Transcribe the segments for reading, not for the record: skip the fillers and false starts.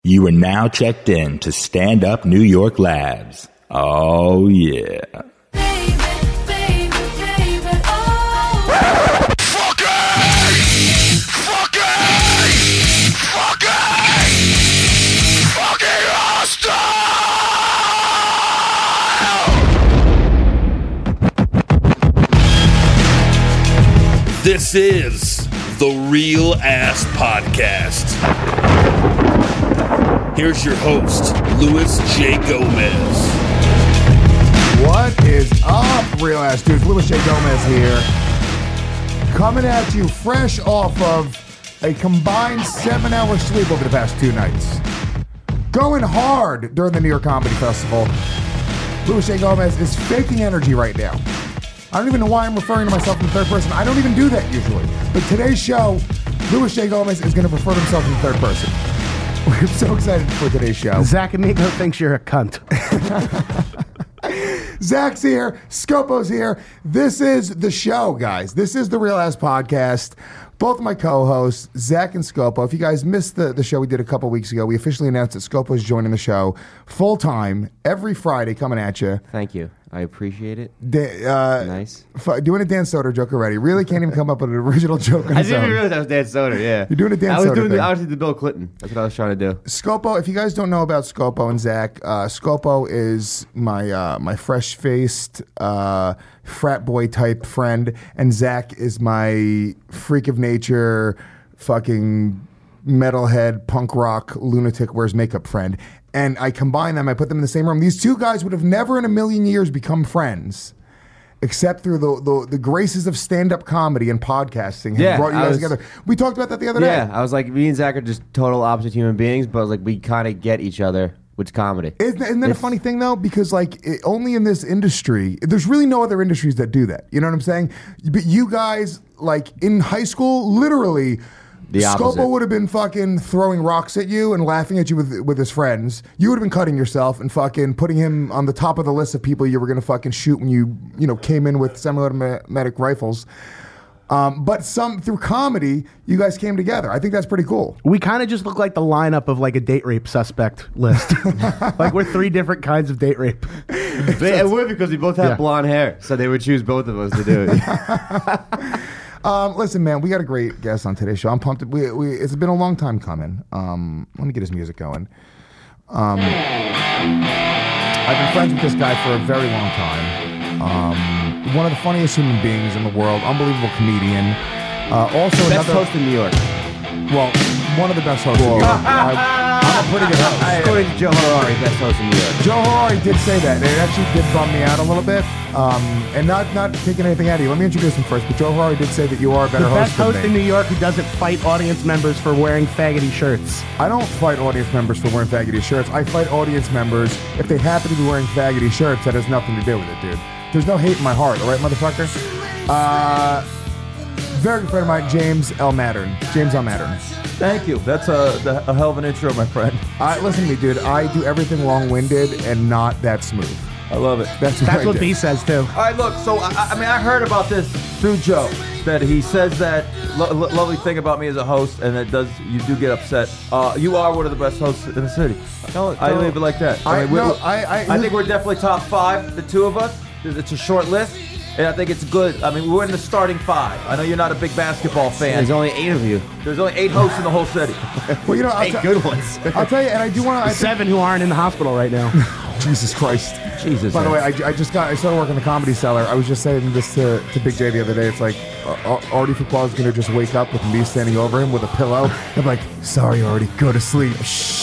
You are now checked in to Stand Up New York Labs. Oh, yeah. This is the Real Ass Podcast. Here's your host, Louis J. Gomez. What is up, Real Ass Dudes? Louis J. Gomez here. Coming at you fresh off of a combined 7-hour sleep over the past 2 nights. Going hard during the New York Comedy Festival. Louis J. Gomez is faking energy right now. I don't even know why I'm referring to myself in the third person. I don't even do that usually. But today's show, Louis J. Gomez is going to refer to himself in the third person. We're so excited for today's show. Zach Amigo thinks you're a cunt. Zach's here. Scopo's here. This is the show, guys. This is the Real Ass Podcast. Both of my co-hosts, Zach and Scopo. If you guys missed the show we did a couple weeks ago, we officially announced that Scopo is joining the show full-time every Friday coming at you. Thank you. I appreciate it. Nice. Doing a Dan Soder joke already. Really can't even come up with an original joke on I his didn't own. even realize that was Dan Soder, yeah. You're doing a Dan Soder thing. I was doing the Bill Clinton. That's what I was trying to do. Scopo, if you guys don't know about Scopo and Zach, Scopo is my fresh-faced frat boy type friend, and Zach is my freak of nature, fucking metalhead, punk rock, lunatic, wears makeup friend. And I combine them, I put them in the same room. These two guys would have never in a million years become friends, except through the graces of stand-up comedy and podcasting have brought you guys together. We talked about that the other day. Yeah, I was like, me and Zach are just total opposite human beings, but I was like, we kind of get each other with comedy. Isn't that a funny thing, though? Because, only in this industry, there's really no other industries that do that. You know what I'm saying? But you guys, in high school, literally... The opposite. Scopo would have been fucking throwing rocks at you and laughing at you with his friends. You would have been cutting yourself and fucking putting him on the top of the list of people you were going to fucking shoot when you came in with semi-automatic rifles. But through comedy, you guys came together. I think that's pretty cool. We kind of just look like the lineup of a date rape suspect list. We're 3 different kinds of date rape. It would because we both have blonde hair, so they would choose both of us to do it. Listen, man, we got a great guest on today's show. I'm pumped. It's been a long time coming. Let me get his music going. I've been friends with this guy for a very long time. One of the funniest human beings in the world. Unbelievable comedian. Best host in New York. Well, one of the best hosts in New York. I'm a pretty good host. According to Joe Harari, best host in New York. Joe Harari did say that. It actually did bum me out a little bit. And not taking anything out of you. Let me introduce him first. But Joe Harari did say that you are a better host than me. The best host in New York who doesn't fight audience members for wearing faggoty shirts. I don't fight audience members for wearing faggoty shirts. I fight audience members if they happen to be wearing faggoty shirts. That has nothing to do with it, dude. There's no hate in my heart, all right, motherfucker? Very good friend of mine, James L. Mattern. James L. Mattern. Thank you. That's a hell of an intro, my friend. Listen to me, dude. I do everything long-winded and not that smooth. I love it. That's what B says, too. All right, look, so, I heard about this through Joe, that he says that lovely thing about me as a host, and you do get upset. You are one of the best hosts in the city. I leave it like that. I think we're definitely top 5, the two of us. It's a short list. And I think it's good. We're in the starting 5. I know you're not a big basketball fan. There's only 8 of you. There's only 8 hosts in the whole city. Well, 8 good ones. I'll tell you, and I do want to... 7 who aren't in the hospital right now. Jesus Christ. Jesus. By the way, I started working the Comedy Cellar. I was just saying this to Big J the other day. It's like, Artie Fuqua is going to just wake up with me standing over him with a pillow. I'm like, sorry, Artie, go to sleep.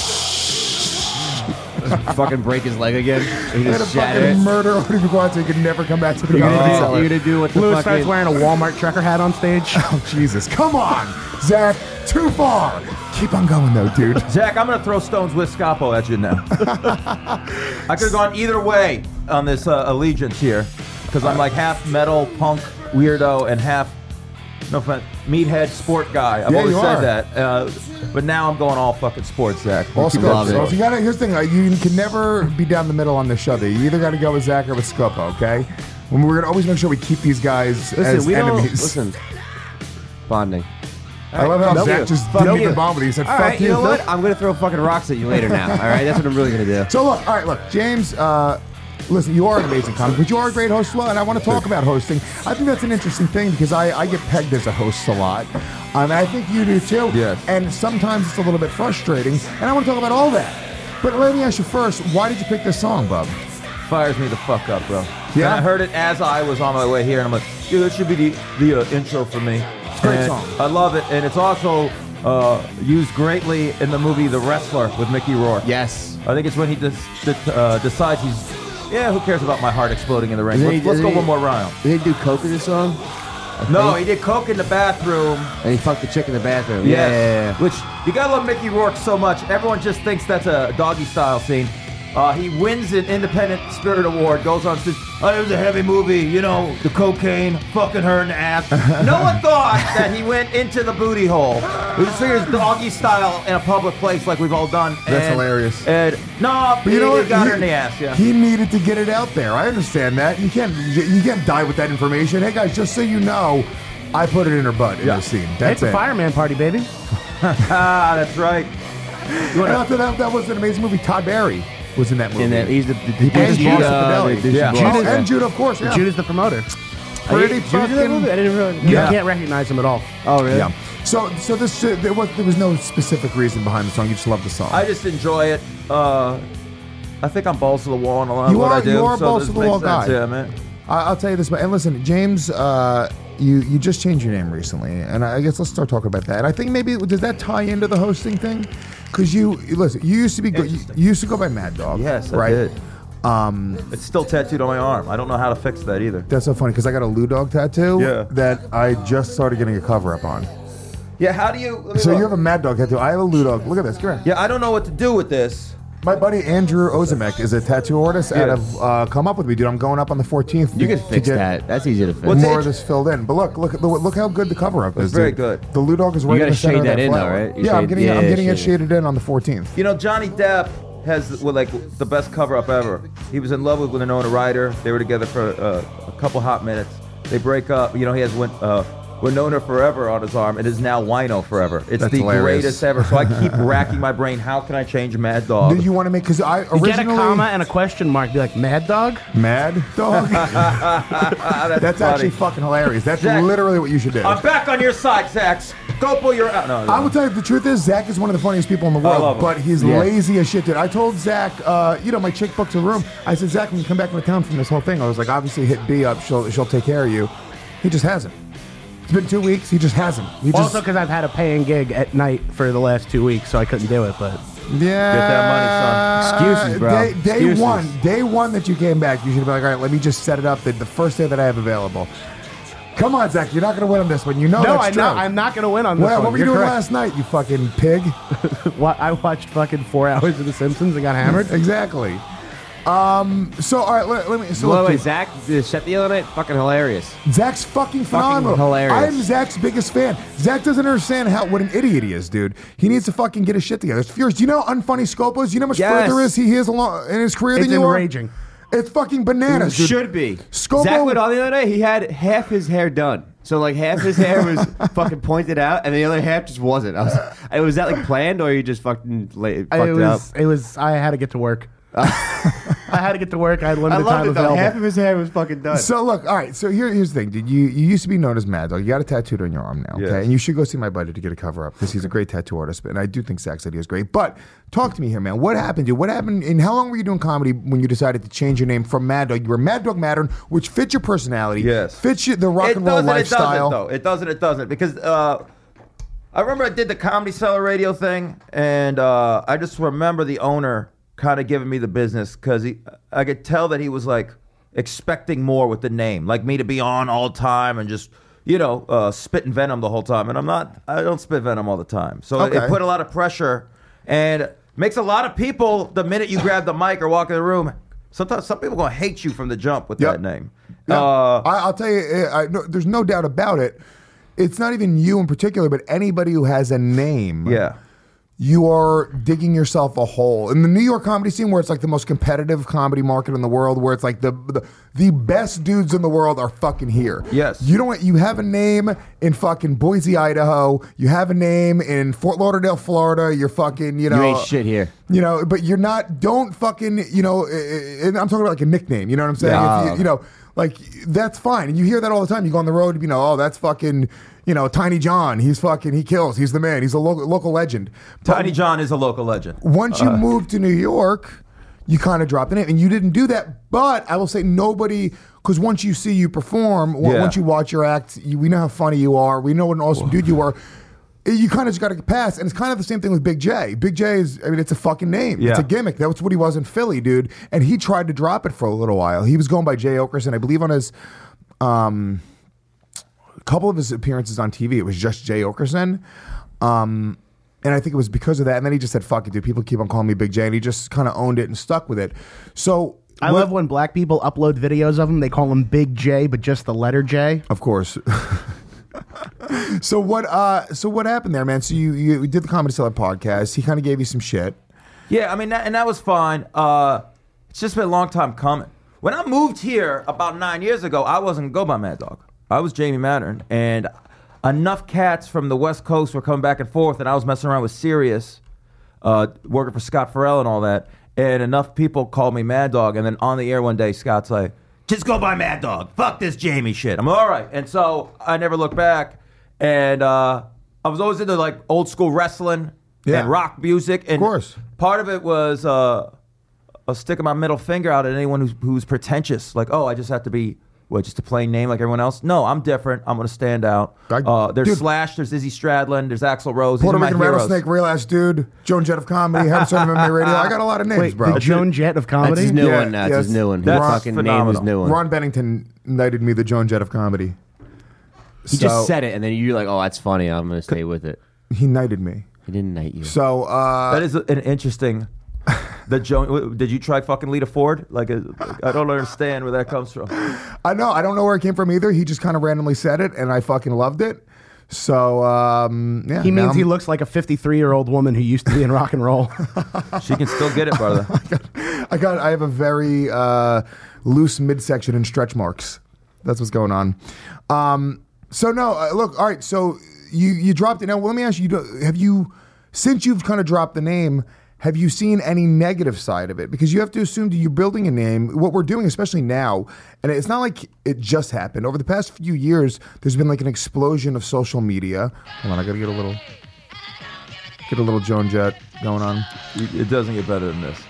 Fucking break his leg again. I'm going to fucking murder Artie Fuqua so he can never come back to the Comedy Cellar. You're going to do what the Louis starts wearing a Walmart trucker hat on stage. Oh, Jesus. Come on, Zach. Too far. Keep on going, though, dude. Zach, I'm going to throw Stones with Scapo at you now. I could have gone either way on this allegiance here, because I'm like half metal, punk, weirdo, and half meathead sport guy. I've always said that. But now I'm going all fucking sports, Zach. All sports. So here's the thing. You can never be down the middle on this show. You either got to go with Zach or with Scopo, okay? We're going to always make sure we keep these guys as enemies. Listen, bonding. I love how fuck Zach you. just Fuck didn't you. even bomb with you. He said, All fuck right, you you. know what? I'm going to throw fucking rocks at you later now. All right, that's what I'm really going to do. So look, all right, look, James, listen, you are an amazing comic, but you are a great host as well, and I want to talk about hosting. I think that's an interesting thing because I get pegged as a host a lot, and I think you do too. Yes. And sometimes it's a little bit frustrating, and I want to talk about all that. But let me ask you first, why did you pick this song, bub? Fires me the fuck up, bro. Yeah? And I heard it as I was on my way here, and I'm like, dude, it should be the intro for me. It's a great song. I love it, and it's also used greatly in the movie The Wrestler with Mickey Rourke. Yes. I think it's when he decides who cares about my heart exploding in the ring? Did Let's go one more round. Did he do coke in this song? No, he did coke in the bathroom. And he fucked the chick in the bathroom. Yes. Yeah. Which, you gotta love Mickey Rourke so much. Everyone just thinks that's a doggy style scene. He wins an Independent Spirit Award, goes on stage, it was a heavy movie, you know, the cocaine, fucking her in the ass. No one thought that he went into the booty hole. We just figured it's doggy style in a public place like we've all done. That's hilarious. And no, But you know he what? got her in the ass, yeah. He needed to get it out there. I understand that. You can't die with that information. Hey guys, just so you know, I put it in her butt in this scene. That's It's a it. fireman party, baby. That's right. And after that was an amazing movie. Todd Barry was in that movie. And that he's the plays Judas Judah, boss. Fidelity. Yeah. Oh, and Judah, of course. Yeah. Judas the promoter. Pretty Judas in that fucking. movie? I didn't really. You Yeah. can't recognize him at all. Oh, really? Yeah. So this there was no specific reason behind the song. You just love the song. I just enjoy it. I think I'm balls to the wall on a lot You of what are- I do. you are so balls this to the wall makes sense, guy. Yeah, man. I'll tell you this, and listen, James, you just changed your name recently, and I guess let's start talking about that. I think maybe does that tie into the hosting thing? Because you used to be good. You used to go by Mad Dog. Yes, I right? did. It's still tattooed on my arm. I don't know how to fix that either. That's so funny because I got a Lou Dog tattoo Yeah. that I just started getting a cover up on. Yeah, how do you... So you have a Mad Dog tattoo. I have a Lou Dog. Look at this. Come here. Yeah, I don't know what to do with this. My buddy Andrew Ozimek is a tattoo artist out of Come Up With Me, dude. I'm going up on the 14th. You can to fix get that. That's easy to fix. What's more it- of this filled in. But look how good the cover up is. It's very dude. good. The Lou Dog is right You in gotta the center shade of that in, though, flower. right? You Yeah, I'm shade- getting yeah, I'm getting it shade it. shaded in on the 14th. You know, Johnny Depp has like the best cover-up ever. He was in love with Winona Ryder. They were together for a couple hot minutes. They break up. You know, he has Winona Forever on his arm. It is now Wino Forever. It's That's the hilarious. greatest ever. So I keep racking my brain. How can I change Mad Dog? Did you want to make? Because I You get a originally comma and a question mark. Be like, Mad Dog? Mad Dog. That's actually funny. fucking hilarious. That's Zach, literally what you should do. I'm back on your side, Zach. Go pull your... No, I will tell you the truth is Zach is one of the funniest people in the love world, him. but he's Yeah. lazy as shit, dude. I told Zach, my chick booked a room. I said, Zach, when you come back into town from this whole thing, I was like, obviously hit B up. She'll take care of you. He just hasn't. It's been 2 weeks. He just hasn't. He just, Also, because I've had a paying gig at night for the last 2 weeks, so I couldn't do it. But yeah. Get that money, son. Excuses, bro. Day one that you came back, you should be like, all right, let me just set it up the first day that I have available. Come on, Zach, you're not going to win on this one. You know that's true. I'm not going to win on this one. What were you You're doing correct. last night, you fucking pig? I watched fucking 4 hours of The Simpsons and got hammered. Exactly. So, all right, let me... So By the look, way, dude, Zach, the set the other night, fucking hilarious. Zach's fucking phenomenal. hilarious. I'm Zach's biggest fan. Zach doesn't understand what an idiot he is, dude. He needs to fucking get his shit together. It's furious. Do you know how unfunny Scopo is? Do you know how much Yes. further he is along in his career It's than you are? enraging. It's fucking bananas, dude. Should be. Scopo- Zach went on the other night. He had half his hair done. So like half his hair was fucking pointed out, and the other half just wasn't. Was that like planned, or you just fucking fucked it up? It was. I had to get to work. I had to get to work. I had I limited loved time it though. available. Half of his hair was fucking done. So look, all right. So here's the thing, dude. You used to be known as Mad Dog. You got a tattoo on your arm now, okay? Yes. And you should go see my buddy to get a cover up because he's a great tattoo artist. And I do think Zach said he was great. But talk to me here, man. What happened, dude? What happened? And how long were you doing comedy when you decided to change your name from Mad Dog? You were Mad Dog Mattern, which fits your personality. Yes. Fits the rock and roll lifestyle. It doesn't, because I remember I did the Comedy Cellar radio thing, and I just remember the owner kind of giving me the business because I could tell that he was like expecting more with the name, like me to be on all the time and just spitting venom the whole time, and I don't spit venom all the time, so Okay. it put a lot of pressure and makes a lot of people, the minute you grab the mic or walk in the room, sometimes some people gonna hate you from the jump with Yep. that name. Yeah. I'll tell you, there's no doubt about it. It's not even you in particular, but anybody who has a name. Yeah. you are digging yourself a hole. In the New York comedy scene, where it's like the most competitive comedy market in the world, where it's like the best dudes in the world are fucking here. Yes. You have a name in fucking Boise, Idaho. You have a name in Fort Lauderdale, Florida. You're fucking, You ain't shit here. but you're not, don't fucking, and I'm talking about like a nickname, you know what I'm saying? Yeah. If you, like, that's fine. And you hear that all the time. You go on the road, that's fucking, Tiny John. He kills. He's the man. He's a local legend. Tiny John is a local legend. Once you move to New York, you kind of drop the name. And you didn't do that. But I will say nobody, because once you see you perform, once you watch your act, we know how funny you are. We know what an awesome dude you are. You kind of just got to pass. And it's kind of the same thing with Big J. Big J is, it's a fucking name. Yeah. It's a gimmick. That's what he was in Philly, dude. And he tried to drop it for a little while. He was going by Jay Okerson. I believe on his... couple of his appearances on TV, it was just Jay Okerson. And I think it was because of that. And then he just said, fuck it, dude. People keep on calling me Big J. And he just kind of owned it and stuck with it. So I love when black people upload videos of him. They call him Big J, but just the letter J. Of course. So what happened there, man? So you did the Comedy Cellar podcast. He kind of gave you some shit. Yeah, I mean, that was fine. It's just been a long time coming. When I moved here about 9 years ago, I wasn't go by Mad Dog. I was Jamie Mattern, and enough cats from the West Coast were coming back and forth, and I was messing around with Sirius, working for Scott Farrell and all that, and enough people called me Mad Dog, and then on the air one day, Scott's like, just go by Mad Dog. Fuck this Jamie shit. I'm like, all right. And so I never looked back, and I was always into like old school wrestling and rock music. And of course. Part of it was a sticking my middle finger out at anyone who's pretentious. Like, oh, I just have to be... What, just a plain name like everyone else? No, I'm different. I'm going to stand out. There's Slash, there's Izzy Stradlin, there's Axl Rose. Puerto These are Rican my heroes. Rattlesnake, Real Ass Dude, Joan Jett of Comedy, Harris on MMA Radio. I got a lot of names, Wait, bro. the Joan Jett of comedy? That's his new Yeah, one. That's yes. his new one. That's His fucking name phenomenal. is new one. Ron Bennington knighted me the Joan Jett of Comedy. He just said it, and then you're like, oh, that's funny. I'm going to stay with it. He knighted me. He didn't knight you. So That is an interesting... Did you try fucking Lita Ford? I don't understand where that comes from. I don't know where it came from either. He just kind of randomly said it, and I fucking loved it. So yeah, He means he looks like a 53-year-old woman who used to be in rock and roll. She can still get it, brother. I have a very loose midsection and stretch marks. That's what's going on. So no, look, all right. So you dropped it. Now let me ask you: have you, since you've kind of dropped the name, have you seen any negative side of it? Because you have to assume that you're building a name. What we're doing, especially now, and it's not like it just happened. Over the past few years, there's been like an explosion of social media. Hold on, I gotta get a little Joan Jett going on. It doesn't get better than this.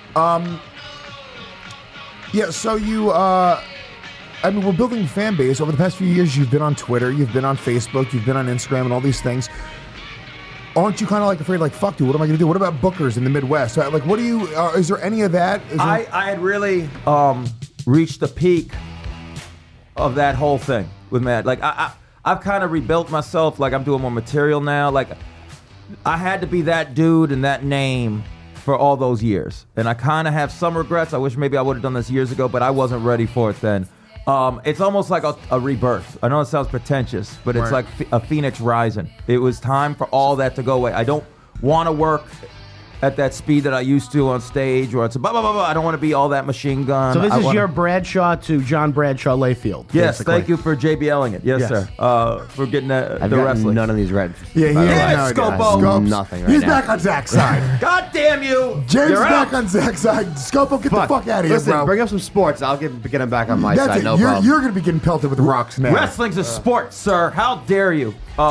Yeah, so we're building a fan base. Over the past few years, you've been on Twitter, you've been on Facebook, you've been on Instagram and all these things. Aren't you kind of like afraid, like, fuck, dude, what am I going to do? What about bookers in the Midwest? Like, what do you, is there any of that? I had really reached the peak of that whole thing with Mad. Like, I've kind of rebuilt myself. Like, I'm doing more material now. Like, I had to be that dude and that name for all those years. And I kind of have some regrets. I wish maybe I would have done this years ago, but I wasn't ready for it then. It's almost like a rebirth. I know it sounds pretentious, but it's like a phoenix rising. It was time for all that to go away. I don't want to work at that speed that I used to on stage, or it's blah, blah, blah, blah. I don't want to be all that machine gun. So this is your Bradshaw to John Bradshaw Layfield. Yes, basically. thank you for JBLing it. Yes, Yes. sir. For getting the I've gotten wrestling. none of these red. Yeah, by the way. Damn it, Scopo. Nothing right He's now. back on Zach's side. God damn you! James You're back out. on Zach's side. Scopo, get the fuck out of here, Listen, bro. bring up some sports. I'll get him back on my That's side. it. No you're problem. going to be getting pelted with rocks now. Wrestling's a sport, sir. How dare you?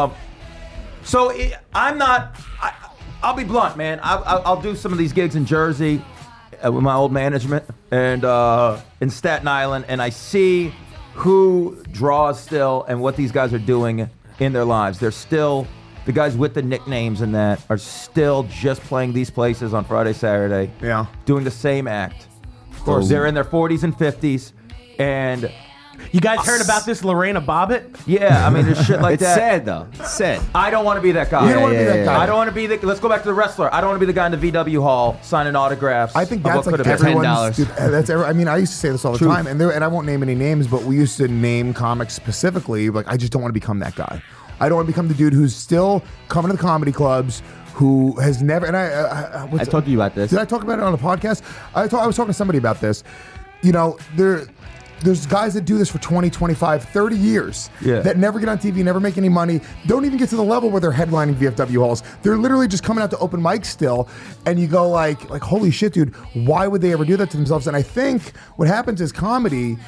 I'm not. I'll be blunt, man. I'll do some of these gigs in Jersey with my old management and in Staten Island, and I see who draws still and what these guys are doing in their lives. They're still, the guys with the nicknames and that are still just playing these places on Friday, Saturday. Yeah. Doing the same act. Of course, they're in their 40s and 50s, and You guys heard about this Lorena Bobbitt? yeah, I mean, there's shit like It's that. sad though. It's sad. I don't want to be that guy. You don't want to be that guy. I don't want to be the. Let's go back to the wrestler. I don't want to be the guy in the VW hall signing autographs. I think of that's what like could have been. everyone's. $10. Dude, that's I mean, I used to say this all the Truth. time, and I won't name any names, but we used to name comics specifically. Like, I just don't want to become that guy. I don't want to become the dude who's still coming to the comedy clubs, who has never. And I told you about this. Did I talk about it on the podcast? I was talking to somebody about this. You know, there's guys that do this for 20, 25, 30 years that never get on TV, never make any money, don't even get to the level where they're headlining VFW halls. They're literally just coming out to open mics still, and you go like holy shit, dude, why would they ever do that to themselves? And I think what happens is comedy,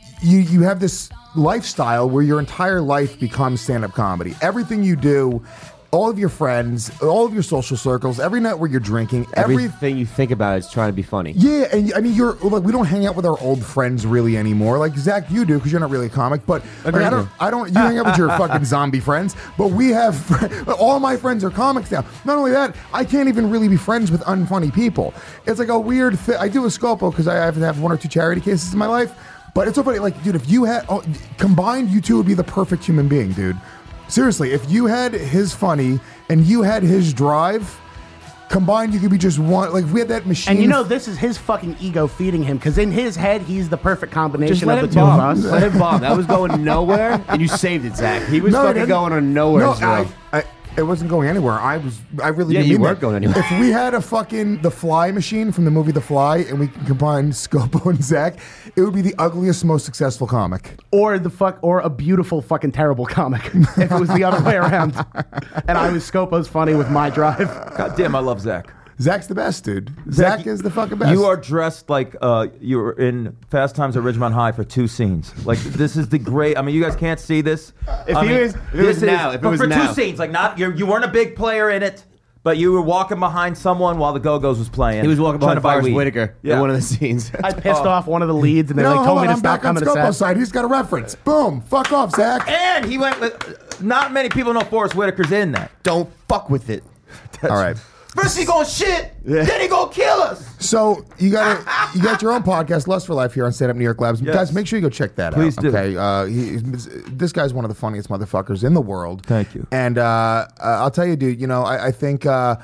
you have this lifestyle where your entire life becomes stand-up comedy. Everything you do, all of your friends, all of your social circles, every night where you're drinking, everything you think about is trying to be funny. Yeah, and I mean, we don't hang out with our old friends really anymore. Like Zach, you do because you're not really a comic, but like, I don't. You hang out with your fucking zombie friends, but we have all my friends are comics now. Not only that, I can't even really be friends with unfunny people. It's like a weird thing. I do a Scopo because I have 1 or 2 charity cases in my life, but it's so funny. Like, dude, if you had combined, you two would be the perfect human being, dude. Seriously, if you had his funny and you had his drive, combined, you could be just one. Like, if we had that machine. And you know, this is his fucking ego feeding him, because in his head, he's the perfect combination of the two bomb. of us. Let him bomb. That was going nowhere, and you saved it, Zach. He was fucking going on nowhere. No, it wasn't going anywhere. I really didn't you mean weren't that. going anywhere. If we had a fucking The Fly machine from the movie The Fly, and we combined Scopo and Zach, it would be the ugliest, most successful comic. Or a beautiful fucking terrible comic. If it was the other way around, and I was Scopo's funny with my drive. God damn, I love Zach. Zach's the best, dude. Zach is the fucking best. You are dressed like you were in Fast Times at Ridgemont High for 2 scenes. Like, this is the great. I mean, you guys can't see this. If it was now, for 2 scenes, like not you weren't a big player in it, but you were walking behind someone while the Go-Go's was playing. He was walking behind Forrest Whitaker in one of the scenes. I pissed off one of the leads, and they told me to stop coming to set. Side. He's got a reference. Boom. Fuck off, Zach. And he went with. Not many people know Forrest Whitaker's in that. Don't fuck with it. All right. First he gonna shit, then he gonna kill us. So you got your own podcast, Lust for Life, here on Stand Up New York Labs. Yes. Guys, make sure you go check that Please out. do. Okay, this guy's one of the funniest motherfuckers in the world. Thank you. And I'll tell you, dude. You know, I think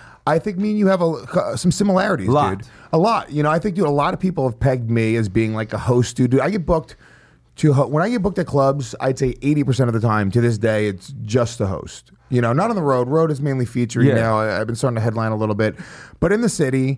me and you have some similarities, dude. A lot. You know, I think, dude, a lot of people have pegged me as being like a host, dude. I get booked when I get booked at clubs, I'd say 80% of the time to this day, it's just the host. You know, not on the road. Road is mainly featuring now. I've been starting to headline a little bit. But in the city.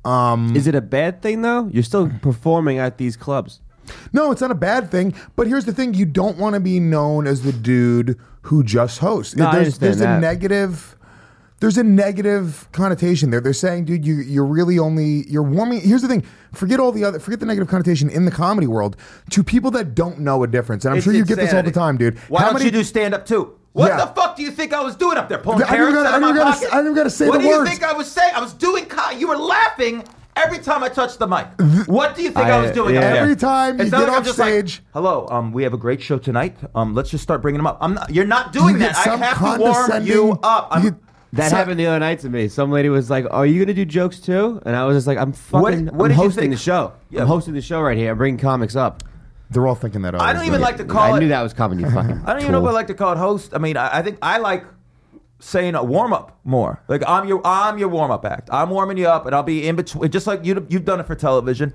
Is it a bad thing, though? You're still performing at these clubs. No, it's not a bad thing. But here's the thing. You don't want to be known as the dude who just hosts. No, there's a negative... There's a negative connotation there. They're saying, dude, you're warming. Here's the thing. Forget the negative connotation in the comedy world to people that don't know a difference. And I'm sure you get this all the time, dude. Why don't you do stand up too? What the fuck do you think I was doing up there? Pulling carrots out of my pocket? I didn't got to say the words. What do you think I was saying? I was doing. You were laughing every time I touched the mic. What do you think I was doing up there? Every time you get off stage. Like, hello, we have a great show tonight. Let's just start bringing them up. You're not doing that. I have to warm you up. That happened the other night to me. Some lady was like, "Are you gonna do jokes too?" And I was just like, "I'm hosting the show. Yeah. I'm hosting the show right here. I'm bringing comics up." They're all thinking that. I don't even like to call it. I knew that was coming. You fucking. I don't even know if I like to call it host. I mean, I think I like saying a warm up more. Like I'm your warm up act. I'm warming you up, and I'll be in between. Just like you've done it for television.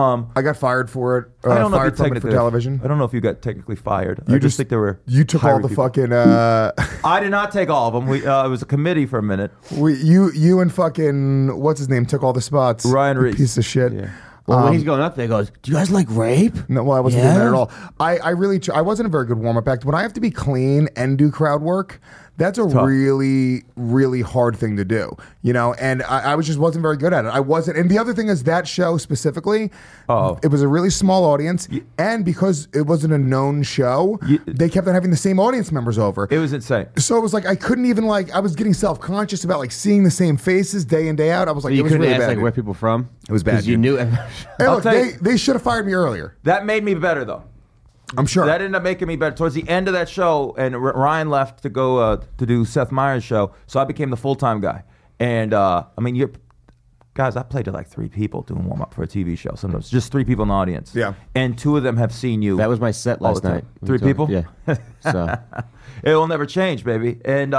I got fired for it. I don't know fired from it for television. I don't know if you got technically fired. I just think there were. You took all the fucking. I did not take all of them. It was a committee for a minute. You and fucking what's his name took all the spots. Ryan Reese, piece of shit. Yeah. Well, when he's going up there, he goes, "Do you guys like rape?" No, well, I wasn't doing that at all. I really, I wasn't a very good warm up act. When I have to be clean and do crowd work, that's a really, really hard thing to do, you know. And I wasn't very good at it. I wasn't. And the other thing is that show specifically, it was a really small audience, and because it wasn't a known show, they kept on having the same audience members over. It was insane. So it was like I couldn't even I was getting self conscious about seeing the same faces day in day out. I was like, you it was couldn't really ask bad. where people from. It was bad. Because you knew. Hey, look, they should have fired me earlier. That made me better though. I'm sure. That ended up making me better. Towards the end of that show, and Ryan left to go to do Seth Meyers' show, so I became the full-time guy. And, I mean, guys, I played to like 3 people doing warm-up for a TV show. Sometimes just 3 people in the audience. Yeah. And 2 of them have seen you. That was my set last night. 3 people? Yeah. So it will never change, baby. And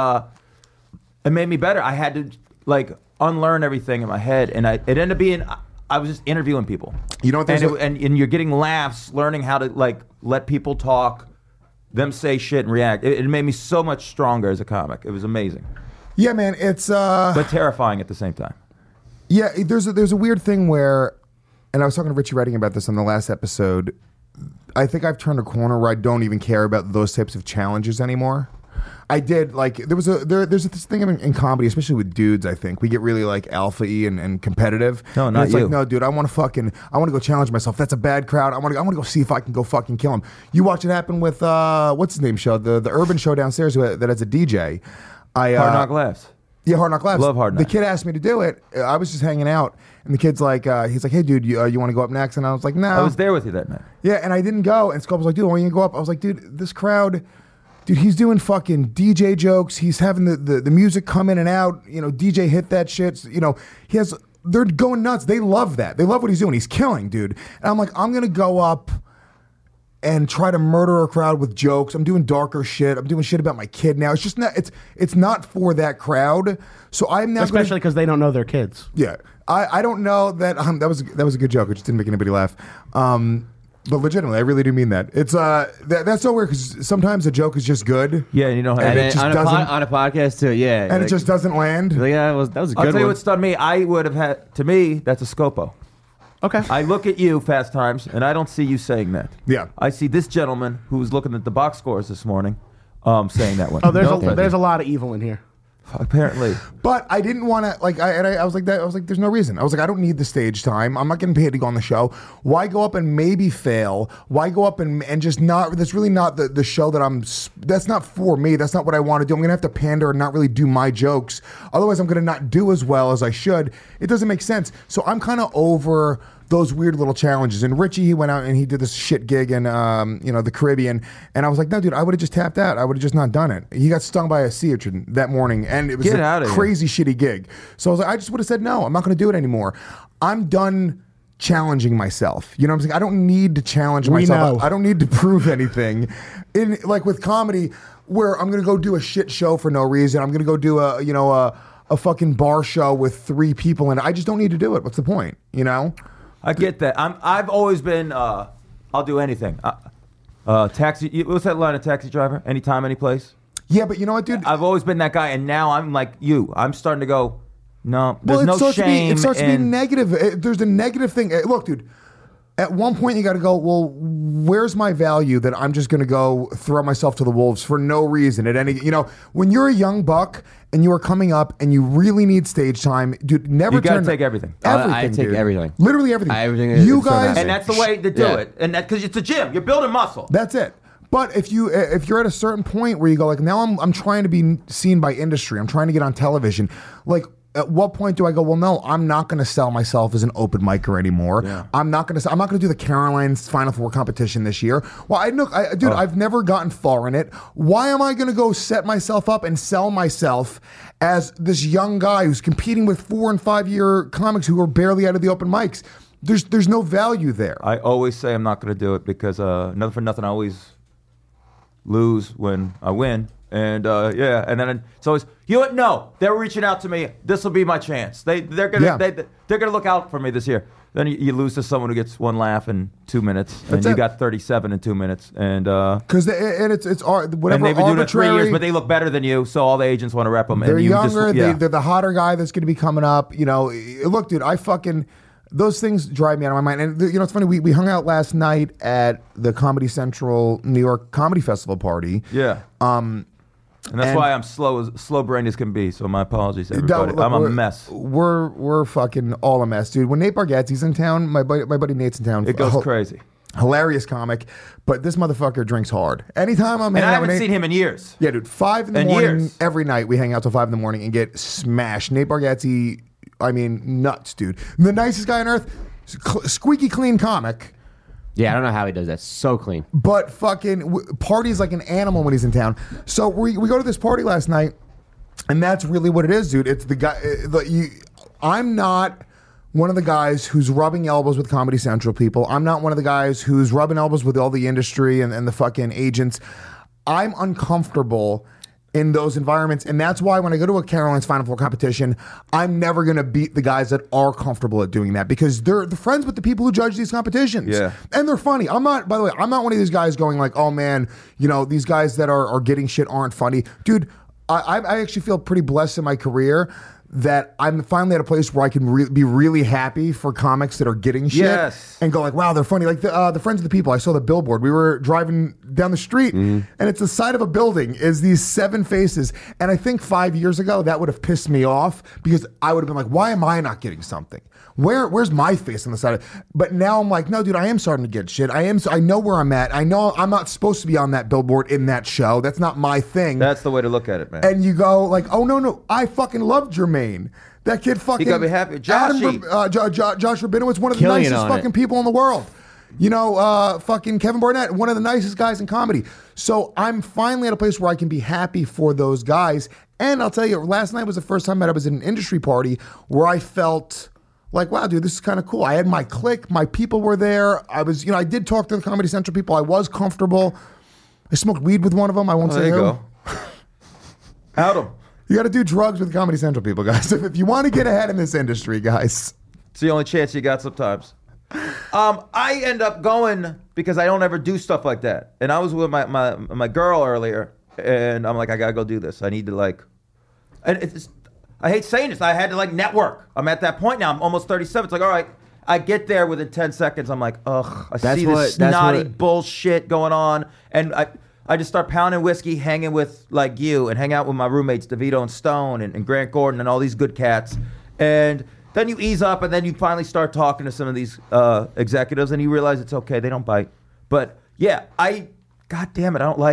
it made me better. I had to, unlearn everything in my head. And it ended up being... I was just interviewing people. You know what? And you're getting laughs, learning how to let people talk, them say shit and react. It made me so much stronger as a comic. It was amazing. Yeah, man, it's but terrifying at the same time. yeah. There's a weird thing where, and I was talking to Richie Redding about this on the last episode. I think I've turned a corner where I don't even care about those types of challenges anymore. I did like there's this thing in comedy, especially with dudes. I think we get really like alpha-y and competitive. No, and not it's you. Like, no, dude, I want to go challenge myself. That's a bad crowd. I want to go see if I can go fucking kill him. You watch it happen with what's his name show, the urban show downstairs that has a DJ. Hard Knock Laughs. Yeah, Hard Knock Laughs. Love Hard Knock. The kid asked me to do it. I was just hanging out, and the kid's like, he's like, hey, dude, you want to go up next? And I was like, no. I was there with you that night. Yeah, and I didn't go. And Sculp was like, dude, why don't you go up? I was like, dude, this crowd, dude, he's doing fucking DJ jokes. He's having the music come in and out. You know, DJ hit that shit. You know, they're going nuts. They love that. They love what he's doing. He's killing, dude. And I'm like, I'm going to go up and try to murder a crowd with jokes. I'm doing darker shit. I'm doing shit about my kid now. It's just not, it's not for that crowd. So I'm now Especially because they don't know their kids. Yeah. I don't know that that was a good joke. It just didn't make anybody laugh. But legitimately, I really do mean that. It's that's so weird because sometimes a joke is just good. Yeah, and you don't have And it. it just on a podcast too. Yeah, and it just doesn't land. Like, yeah, that was a good I'll tell one. you what stunned me. I would have had, to me, that's a Scopo. Okay. I look at you, Fast Times, and I don't see you saying that. Yeah. I see this gentleman who was looking at the box scores this morning saying that one. Oh, there's No, there's a lot of evil in here. apparently. But I didn't want to I was like that. I was like, there's no reason. I was like, I don't need the stage time. I'm not getting paid to go on the show. Why go up and maybe fail? Why go up and just not? That's really not the show that I'm. That's not for me. That's not what I want to do. I'm gonna have to pander and not really do my jokes. Otherwise, I'm gonna not do as well as I should. It doesn't make sense. So I'm kind of over those weird little challenges. And Richie, he went out and he did this shit gig in, the Caribbean. And I was like, no, dude, I would have just tapped out. I would have just not done it. He got stung by a sea urchin that morning. And it was Get a outta here. crazy shitty gig. So I was like, I just would have said, no, I'm not going to do it anymore. I'm done challenging myself. You know what I'm saying? I don't need to challenge myself. know. I don't need to prove anything. Like with comedy, where I'm going to go do a shit show for no reason. I'm going to go do a fucking bar show with 3 people and I just don't need to do it. What's the point? You know? I get that. I've always been, I'll do anything. Taxi, what's that line of Taxi Driver? Anytime, any place? Yeah, but you know what, dude? I've always been that guy, and now I'm like you. I'm starting to go, no, there's Well, no shame. it starts to be and- negative. There's a negative thing. Look, dude, at one point you got to go, well, where's my value that I'm just going to go throw myself to the wolves for no reason at any, when you're a young buck and you are coming up and you really need stage time, dude, never You gotta turn. take everything. I take dude. everything. Literally everything. Everything You is so guys, nice. And that's the way to do Yeah. it. And that, because it's a gym. You're building muscle. that's it. But if you're at a certain point where you go like, now I'm trying to be seen by industry, I'm trying to get on television, like, at what point do I go, well, no, I'm not going to sell myself as an open micer anymore. Yeah. I'm not going to do the Caroline's Final Four competition this year. Well, I've never gotten far in it. Why am I going to go set myself up and sell myself as this young guy who's competing with 4 and 5 year comics who are barely out of the open mics? There's no value there. I always say I'm not going to do it because, nothing for nothing, I always lose when I win. And and then it's always, no, they're reaching out to me. This will be my chance. They're gonna look out for me this year. Then you lose to someone who gets 1 laugh in 2 minutes, and That's you it. got 37 in 2 minutes, and Because it's whatever and they've been doing it 3 years, arbitrary. but they look better than you, so all the agents want to rep them. They're and you younger. Just, They're the hotter guy that's going to be coming up. Look, dude, those things drive me out of my mind. And it's funny. We hung out last night at the Comedy Central New York Comedy Festival party. yeah. And that's why I'm slow brained as can be. So my apologies, everybody. I'm a mess. We're fucking all a mess, dude. When Nate Bargatze's in town, my buddy Nate's in town. It goes crazy. Hilarious comic, but this motherfucker drinks hard. Anytime I'm And hanging I out with haven't Nate, seen him in years. Yeah, dude. 5 in the And morning years. every night. We hang out till 5 in the morning and get smashed. Nate Bargatze, I mean, nuts, dude. The nicest guy on earth. Squeaky clean comic. Yeah, I don't know how he does that. So clean. But fucking parties like an animal when he's in town. So we go to this party last night, and that's really what it is, dude. It's the guy. I'm not one of the guys who's rubbing elbows with Comedy Central people. I'm not one of the guys who's rubbing elbows with all the industry and the fucking agents. I'm uncomfortable in those environments, and that's why when I go to a Caroline's Final Four competition, I'm never going to beat the guys that are comfortable at doing that because they're friends with the people who judge these competitions. Yeah. And they're funny. I'm not, by the way, I'm not one of these guys going like, oh man, these guys that are getting shit aren't funny. Dude, I actually feel pretty blessed in my career that I'm finally at a place where I can be really happy for comics that are getting shit and go like, wow, they're funny. Like the Friends of the People, I saw the billboard. We were driving down the street and it's the side of a building is these 7 faces. And I think 5 years ago, that would have pissed me off because I would have been like, why am I not getting something? Where's my face on the side? But now I'm like, no, dude, I am starting to get shit. I know where I'm at. I know I'm not supposed to be on that billboard in that show. That's not my thing. That's the way to look at it, man. And you go like, oh no, I fucking love Jermaine. That kid fucking. You gotta be happy. Josh Rabinowitz, one of the nicest fucking people in the world. You know, fucking Kevin Barnett, one of the nicest guys in comedy. So I'm finally at a place where I can be happy for those guys. And I'll tell you, last night was the first time that I was at an industry party where I felt like, wow, dude, this is kind of cool. I had my clique. My people were there. I was, I did talk to the Comedy Central people. I was comfortable. I smoked weed with one of them. I won't say who. There you go. Out them. You got to do drugs with Comedy Central people, guys. If you want to get ahead in this industry, guys. It's the only chance you got sometimes. I end up going because I don't ever do stuff like that. And I was with my girl earlier, and I'm like, I got to go do this. I need to and I hate saying this. I had to network. I'm at that point now. I'm almost 37. It's like, all right. I get there within 10 seconds. I'm like, ugh. I see this snotty bullshit going on. And I just start pounding whiskey, hanging with you, and hang out with my roommates, DeVito and Stone and Grant Gordon and all these good cats. And then you ease up, and then you finally start talking to some of these executives, and you realize it's okay. They don't bite. But yeah, God damn it, I don't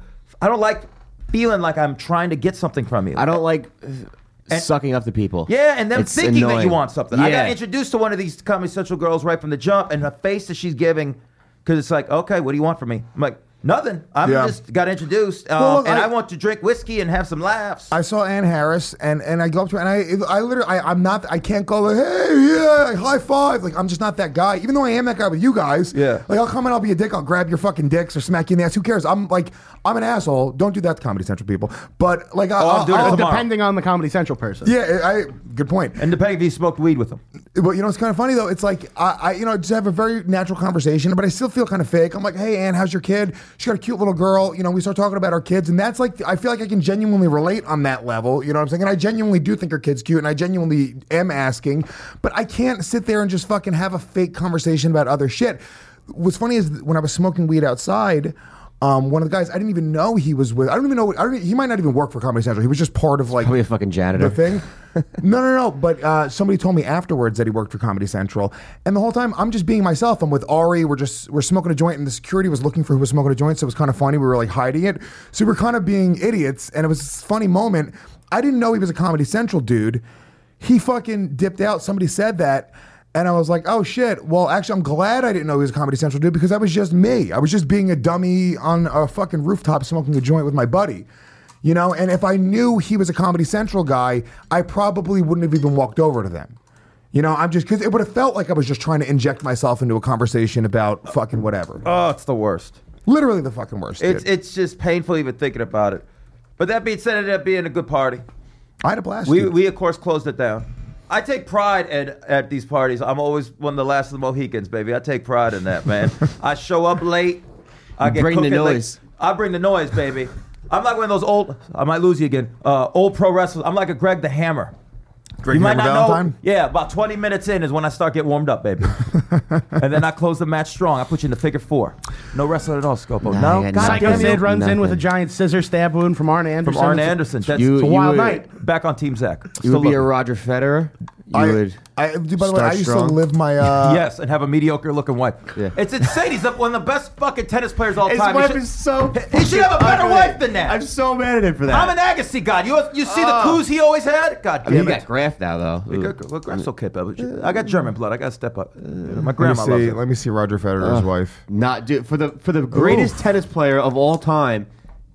like feeling like I'm trying to get something from you. I don't like sucking up to people. Yeah, and them thinking annoying. that you want something. Yeah. I got introduced to one of these Comedy Central girls right from the jump, and the face that she's giving, because it's like, okay, what do you want from me? I'm like, nothing. I just got introduced, and I want to drink whiskey and have some laughs. I saw Ann Harris, and I go up to her, and I literally, I can't go like, hey, yeah, high five. Like, I'm just not that guy. Even though I am that guy with you guys. Yeah. Like, I'll come and I'll be a dick. I'll grab your fucking dicks or smack you in the ass. Who cares? I'm an asshole. Don't do that to Comedy Central people. But I'm doing it tomorrow. Depending on the Comedy Central person. Yeah, good point. And depending if you smoked weed with them. But it's kind of funny though. It's like I just have a very natural conversation, but I still feel kind of fake. I'm like, hey, Ann, how's your kid? She got a cute little girl. We start talking about our kids, and that's like, I feel like I can genuinely relate on that level. You know what I'm saying? And I genuinely do think her kid's cute, and I genuinely am asking, but I can't sit there and just fucking have a fake conversation about other shit. What's funny is when I was smoking weed outside, one of the guys I didn't even know he was with. He might not even work for Comedy Central. He was just part of probably a fucking janitor. The thing. No. But somebody told me afterwards that he worked for Comedy Central, and the whole time I'm just being myself. I'm with Ari. We're smoking a joint, and the security was looking for who was smoking a joint, so it was kind of funny. We were hiding it, so we were kind of being idiots, and it was this funny moment. I didn't know he was a Comedy Central dude. He fucking dipped out. Somebody said that. And I was like, oh shit. Well, actually, I'm glad I didn't know he was a Comedy Central dude because that was just me. I was just being a dummy on a fucking rooftop smoking a joint with my buddy. And if I knew he was a Comedy Central guy, I probably wouldn't have even walked over to them. Because it would have felt like I was just trying to inject myself into a conversation about fucking whatever. Oh, it's the worst. Literally the fucking worst. It's just painful even thinking about it. But that being said, it ended up being a good party. I had a blast. We of course closed it down. I take pride at these parties. I'm always one of the last of the Mohicans, baby. I take pride in that, man. I show up late. I bring the noise. I bring the noise, baby. I'm like one of those old. I might lose you again. Old pro wrestlers. I'm like a Greg the Hammer. Greg Hammer Valentine? know. Yeah, about 20 minutes in is when I start getting warmed up, baby. And then I close the match strong. I put you in the figure 4. No wrestling at all, Scopo. No. Psycho Sid runs in with a giant scissor stab wound from Arn Anderson. That's it's a wild night. Back on Team Zach. You would be a Roger Federer. By the way, I used to live my yes, and have a mediocre looking wife. Yeah. It's insane. He's one of the best fucking tennis players of all time. His wife is so. He should have a better wife than that. I'm so mad at him for that. I'm an Agassi god. You see the coups he always had? God damn it. You got Graf now though. Graf's okay, baby. I got German blood. I got to step up. My grandma loves it. Let me see Roger Federer's wife. Not dude, for the greatest tennis player of all time.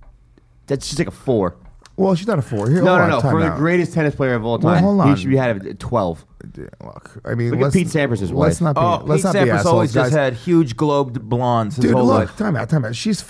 That's just like a 4. Well, she's not a 4. Here, no. For the greatest tennis player of all time, well, hold on. He should be had a 12. Look, I mean, look at Pete Sampras' wife. Let's not be Pete Sampras always just had huge globed blondes his whole life. Time out. She's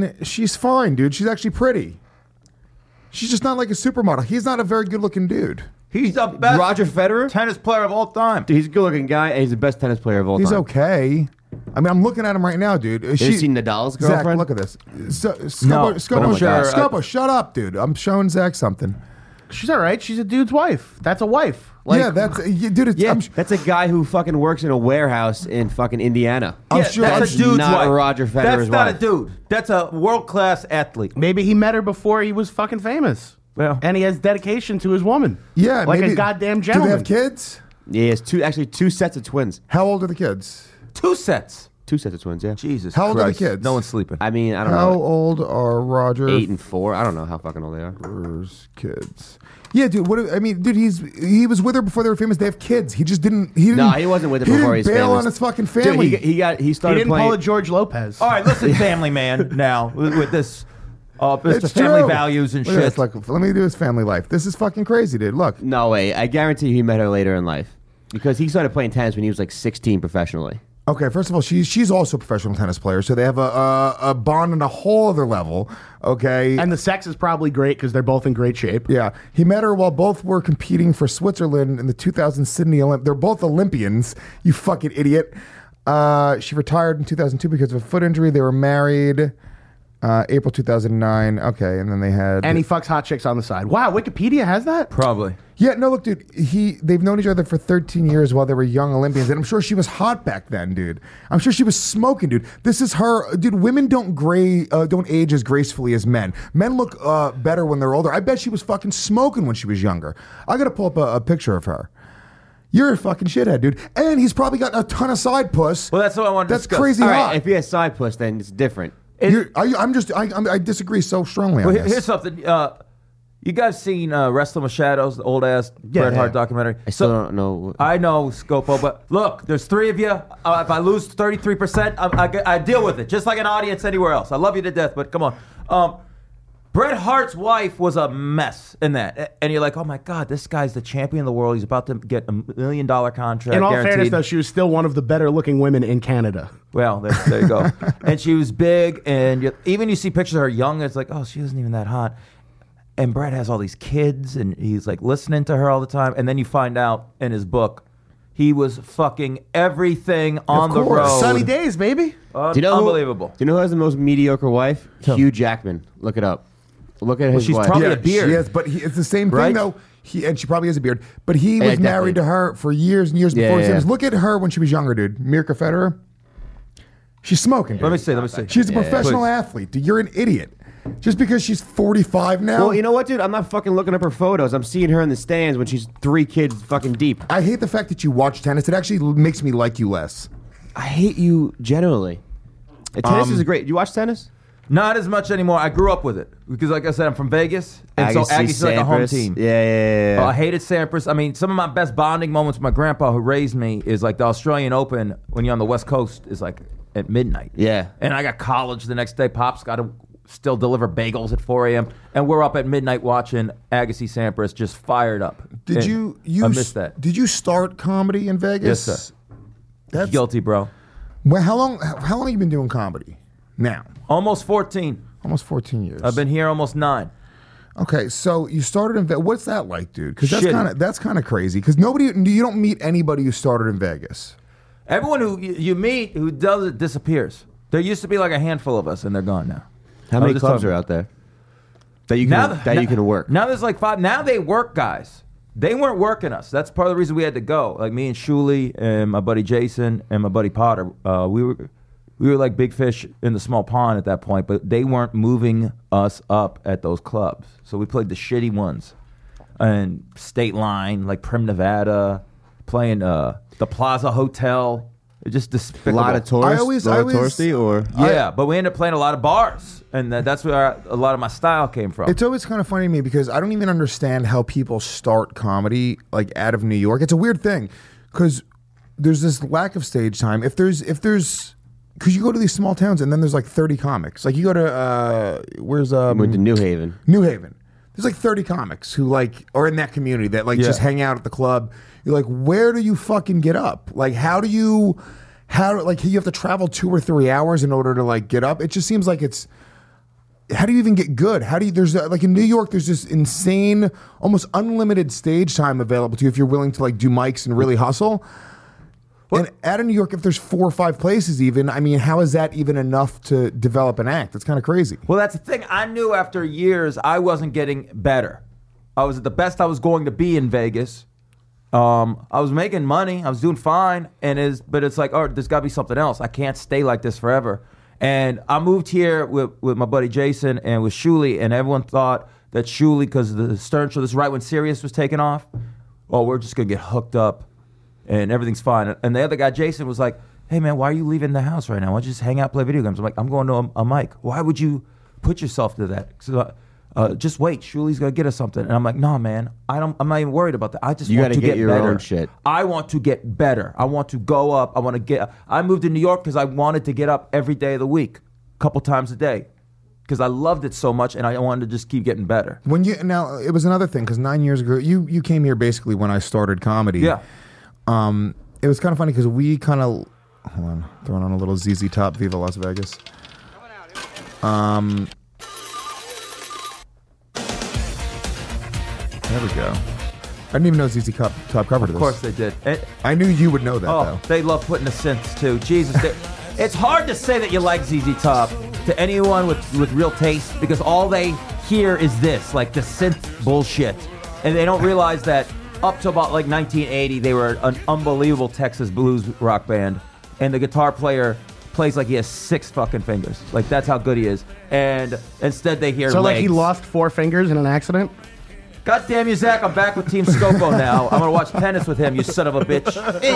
fine, dude. She's actually pretty. She's just not like a supermodel. He's not a very good-looking dude. He's the best Roger Federer? tennis player of all time. Dude, he's a good-looking guy, and he's the best tennis player of all time. He's okay. I mean, I'm looking at him right now, dude. You seen Nadal's Zach, girlfriend? look at this. No, but I'm sure- Scopo, shut up, dude. I'm showing Zach something. She's all right. She's a dude's wife. That's a wife. Like, yeah, dude. It's, Yeah, that's a guy who fucking works in a warehouse in fucking Indiana. I'm sure that's a dude's not wife. Roger Federer's That's not wife. a dude. That's a world-class athlete. maybe he met her before he was fucking famous. Well. And he has dedication to his woman. Yeah, like maybe, a goddamn Do gentleman. they have kids? Yeah, he has two sets of twins. How old are the kids? 2 sets. 2 sets of twins, yeah. Jesus How old are the Christ. kids? No one's sleeping. I mean, I don't How know. old are Roger 8 and 4. I don't know how fucking old they are. Federer's kids? Yeah, dude. I mean, dude, he was with her before they were famous. They have kids. He just didn't. No, he wasn't with her before he he's didn't bail famous. on his fucking family. Dude, he He started didn't playing. pull a George Lopez. All right, listen, family man, now with this, Mr. It's Family true. Values and Look at shit. this, like, let me do his family life. This is fucking crazy, dude. Look. No way. I guarantee you he met her later in life because he started playing tennis when he was like 16 professionally. Okay, first of all, she's also a professional tennis player, so they have a bond on a whole other level. Okay, And the sex is probably great because they're both in great shape. yeah, he met her while both were competing for Switzerland in the 2000 Sydney Olympics. They're both Olympians. You fucking idiot. She retired in 2002 because of a foot injury. They were married April 2009. Okay, and then they had. And he fucks hot chicks on the side. Wow, Wikipedia has that? Probably. Yeah, no, look, dude. They've known each other for 13 years while they were young Olympians, and I'm sure she was hot back then, dude. I'm sure she was smoking, dude. This is her, dude. Women don't age as gracefully as men. Men look better when they're older. I bet she was fucking smoking when she was younger. I gotta pull up a picture of her. You're a fucking shithead, dude. And he's probably got a ton of side puss. Well, that's what I wanted to That's discuss. crazy All hot. right, if he has side puss, then it's different. I disagree so strongly on Well, this. here's something. You guys seen Wrestling with Shadows, the old ass Bret Hart documentary? I still don't know. I know, Scopo, but look, there's 3 of you. If I lose 33%, I deal with it, just like an audience anywhere else. I love you to death, but come on. Bret Hart's wife was a mess in that. And you're like, oh my God, this guy's the champion of the world. He's about to get $1 million contract. In all guaranteed. fairness, though, she was still one of the better looking women in Canada. Well, there you go. And she was big, and even you see pictures of her young, it's like, oh, she isn't even that hot. And Bret has all these kids, and he's like listening to her all the time. And then you find out in his book, he was fucking everything on the course. road. Sunny days, baby. Do you know Unbelievable. Do you know who has the most mediocre wife? Hugh Jackman. Look it up. Look at his she's wife. probably a beard. She is, but it's the same thing Right? though. And she probably has a beard, but he Yeah, was married definitely. to her for years and years before. Yeah, he yeah. was Look at her when she was younger, dude. Mirka Federer. She's smoking. Dude. Let me see. She's a professional Please. athlete. Dude, you're an idiot. Just because she's 45 now. Well, you know what, dude? I'm not fucking looking up her photos. I'm seeing her in the stands when she's 3 kids fucking deep. I hate the fact that you watch tennis. It actually makes me like you less. I hate you generally. Tennis is a great. Do you watch tennis? Not as much anymore. I grew up with it because, like I said, I'm from Vegas, and so Agassi, Aggie's like a home Sampras. team. Yeah. I hated Sampras. I mean, some of my best bonding moments with my grandpa, who raised me, is like the Australian Open when you're on the West Coast is like at midnight. Yeah. And I got college the next day. Pop's got to still deliver bagels at 4 a.m. And we're up at midnight watching Agassi Sampras just fired up. Did And you I missed that. Did you start comedy in Vegas? Yes, sir. That's Guilty, bro. Well, how long have you been doing comedy? Now, Almost 14. almost 14 years. I've been here almost 9. Okay, so you started in Vegas. What's that like, dude? Because Shitty. that's kind of crazy. Because you don't meet anybody who started in Vegas. Everyone who you meet who does it disappears. There used to be like a handful of us, and they're gone now. How I many was just clubs talking- are out there that you can you can work? Now there's like 5. Now they work guys. They weren't working us. That's part of the reason we had to go. Like me and Shuley and my buddy Jason and my buddy Potter. We were like big fish in the small pond at that point, but they weren't moving us up at those clubs. So we played the shitty ones, and State Line, like Prim, Nevada, playing the Plaza Hotel. It's just A despicable. lot of tourists. I always- touristy or Yeah, but we ended up playing a lot of bars, and that's where a lot of my style came from. It's always kind of funny to me because I don't even understand how people start comedy like out of New York. It's a weird thing because there's this lack of stage time. If there's because you go to these small towns and then there's like 30 comics. Like you go to where's went to New Haven. New Haven. There's like 30 comics who like are in that community that like Yeah. just hang out at the club. You're like, where do you fucking get up? Like, how you have to travel 2 or 3 hours in order to like get up? It just seems like it's. How do you even get good? There's like in New York, there's this insane, almost unlimited stage time available to you if you're willing to like do mics and really hustle. And out of New York, if there's 4 or 5 places even, I mean, how is that even enough to develop an act? It's kind of crazy. Well, that's the thing. I knew after years I wasn't getting better. I was at the best I was going to be in Vegas. I was making money. I was doing fine. But it's like, oh, there's got to be something else. I can't stay like this forever. And I moved here with my buddy Jason and with Shuli, and everyone thought that Shuli, because of the Stern Show, this is right when Sirius was taking off, oh, we're just going to get hooked up and everything's fine. And the other guy, Jason, was like, hey, man, why are you leaving the house right now? Why don't you just hang out, play video games? I'm like, I'm going to a mic. Why would you put yourself to that? So, just wait, Shuli's going to get us something. And I'm like, no, man, I'm not even worried about that. I just want to get your better. Own shit. I want to get better. I want to go up. I moved to New York because I wanted to get up every day of the week, a couple times a day. Because I loved it so much, and I wanted to just keep getting better. Now it was another thing because 9 years ago you came here basically when I started comedy. Yeah. It was kind of funny because we kind of hold on, throwing on a little ZZ Top, Viva Las Vegas. There we go. I didn't even know ZZ Top covered this. Of course they did. I knew you would know that Oh, though. they love putting the synths too. Jesus, it's hard to say that you like ZZ Top to anyone with real taste because all they hear is this, like the synth bullshit, and they don't realize that up to about like 1980, they were an unbelievable Texas blues rock band, and the guitar player plays like he has 6 fucking fingers. Like that's how good he is, and instead they hear So legs. like he lost 4 fingers in an accident? God damn you, Zach, I'm back with Team Scopo now. I'm going to watch tennis with him, you son of a bitch.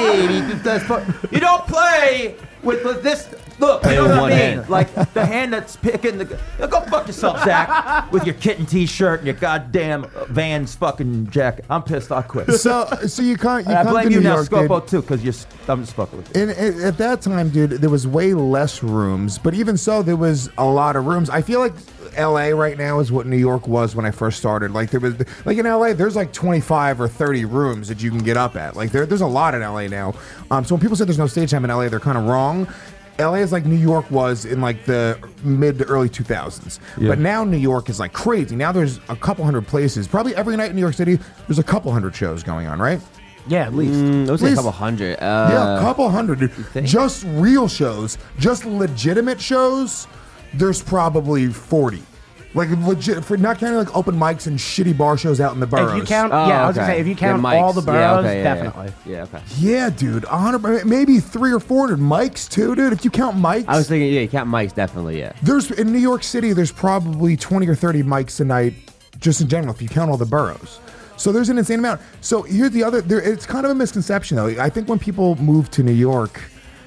Hey, you don't play with this. Look, you know what I mean? Like the hand that's picking the... Go fuck yourself, Zach, with your kitten T-shirt and your goddamn Vans fucking jacket. I'm pissed, I quit. So you can't. I blame you New now, York, Scopo, dude. too, because I'm just fucking with you. And at that time, dude, there was way less rooms, but even so, there was a lot of rooms. I feel like LA right now is what New York was when I first started. Like there was, like in LA, there's like 25 or 30 rooms that you can get up at. Like there's a lot in LA now. So when people say there's no stage time in LA, they're kind of wrong. LA is like New York was in like the mid to early 2000s. Yeah. But now New York is like crazy. Now there's a couple hundred places. Probably every night in New York City, there's a couple hundred shows going on, right? Yeah, at least. It was like a Least- couple hundred. Yeah, a couple hundred. Dude. think? Just real shows, just legitimate shows, there's probably 40. Like legit, for not counting like open mics and shitty bar shows out in the boroughs. If you count, Oh, yeah, I was okay. gonna say if you Yeah, count mics. all the Yeah, boroughs, okay, yeah, definitely. Yeah, okay. Yeah, dude, 100, maybe 300 or 400 mics too, dude. If you count mics, I was thinking, yeah, you count mics, definitely, yeah. there's in New York City, there's probably 20 or 30 mics a night, just in general, if you count all the boroughs. So there's an insane amount. So here's the other. It's kind of a misconception though. I think when people move to New York,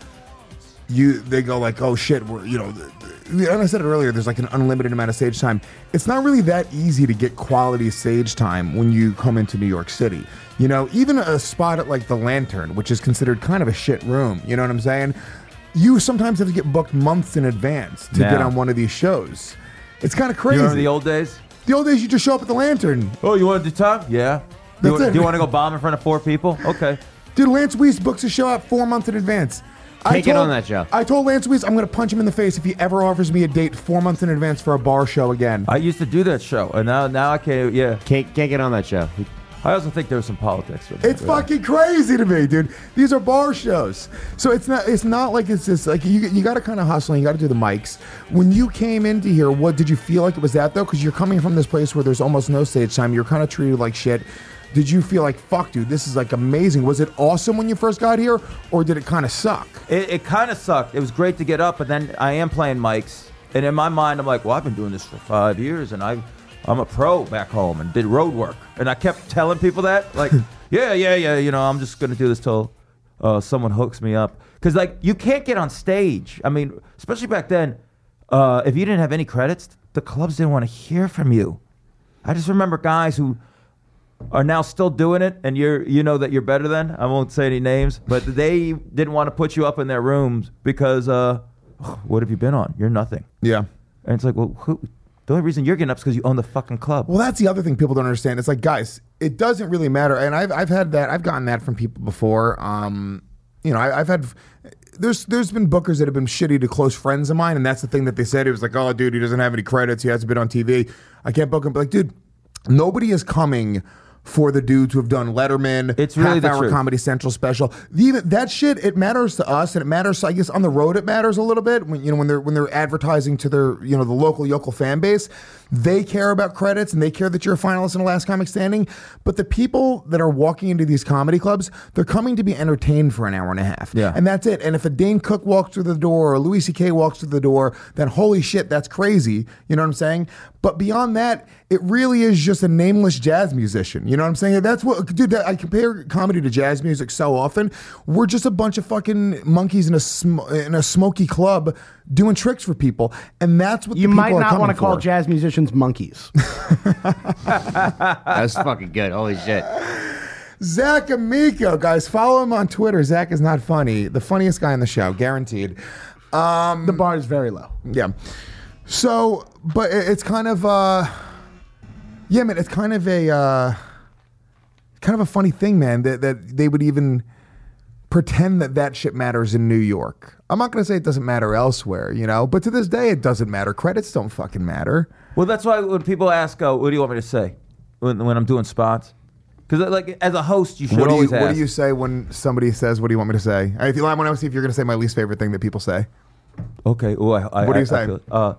they go like, oh shit, and I said it earlier, there's like an unlimited amount of stage time. It's not really that easy to get quality stage time when you come into New York City. You know, even a spot at like the Lantern, which is considered kind of a shit room, you know what I'm saying? You sometimes have to get booked months in advance to get Now. on one of these shows. It's kind of crazy. You remember the old days? The old days, you just show up at the Lantern. Oh, you want to do time? Yeah. That's it. Do you want to go bomb in front of 4 people? Okay. Dude, Lance Weiss books a show out 4 months in advance. Can't get on that show. I told Lance Weiss I'm going to punch him in the face if he ever offers me a date 4 months in advance for a bar show again. I used to do that show, and now I can't. Yeah. Can't get on that show. I also think there's some politics with it. It's fucking crazy to me, dude. These are bar shows. So it's not like it's just like you got to kind of hustle and you got to do the mics. When you came into here, what did you feel like it was that though? Because you're coming from this place where there's almost no stage time. You're kind of treated like shit. Did you feel like, fuck, dude, this is like amazing? Was it awesome when you first got here, or did it kind of suck? It kind of sucked. It was great to get up, but then I am playing mics, and in my mind, I'm like, well, I've been doing this for 5 years, and I'm a pro back home and did road work, and I kept telling people that, like, yeah, you know, I'm just gonna do this till someone hooks me up, because like you can't get on stage. I mean, especially back then, if you didn't have any credits, the clubs didn't want to hear from you. I just remember guys who are now still doing it, and you know that you're better than. I won't say any names, but they didn't want to put you up in their rooms because what have you been on? You're nothing. Yeah. And it's like, well, the only reason you're getting up is because you own the fucking club. Well, that's the other thing people don't understand. It's like, guys, it doesn't really matter. And I've had that. I've gotten that from people before. You know, I've had. There's been bookers that have been shitty to close friends of mine, and that's the thing that they said. It was like, oh, dude, he doesn't have any credits. He hasn't been on TV. I can't book him. But like, dude, nobody is coming for the dudes who have done Letterman, It's really the half-hour truth. Comedy Central special. Even that shit, it matters to us, and it matters. I guess on the road, it matters a little bit when they're advertising to their the local yokel fan base. They care about credits and they care that you're a finalist in the Last Comic Standing. But the people that are walking into these comedy clubs, they're coming to be entertained for an hour and a half. Yeah. And that's it. And if a Dane Cook walks through the door or Louis C.K. walks through the door, then holy shit, that's crazy. You know what I'm saying? But beyond that, it really is just a nameless jazz musician. You know what I'm saying? That's what, dude, I compare comedy to jazz music so often. We're just a bunch of fucking monkeys in a smoky club doing tricks for people. And that's what You the people might are not coming want to call for. jazz musicians monkeys. That's fucking good. Holy shit. Zach Amico, guys, follow him on Twitter. Zach is not funny. The funniest guy on the show, guaranteed. The bar is very low. Yeah. So, but it's kind of, yeah, man, it's kind of a funny thing, man, that they would even pretend that shit matters in New York. I'm not going to say it doesn't matter elsewhere, but to this day, it doesn't matter. Credits don't fucking matter. Well, that's why when people ask, what do you want me to say when I'm doing spots? Because like as a host, you should always ask. What do you say when somebody says, what do you want me to say? I want to see if you're going to say my least favorite thing that people say. Okay. Well, What do you say?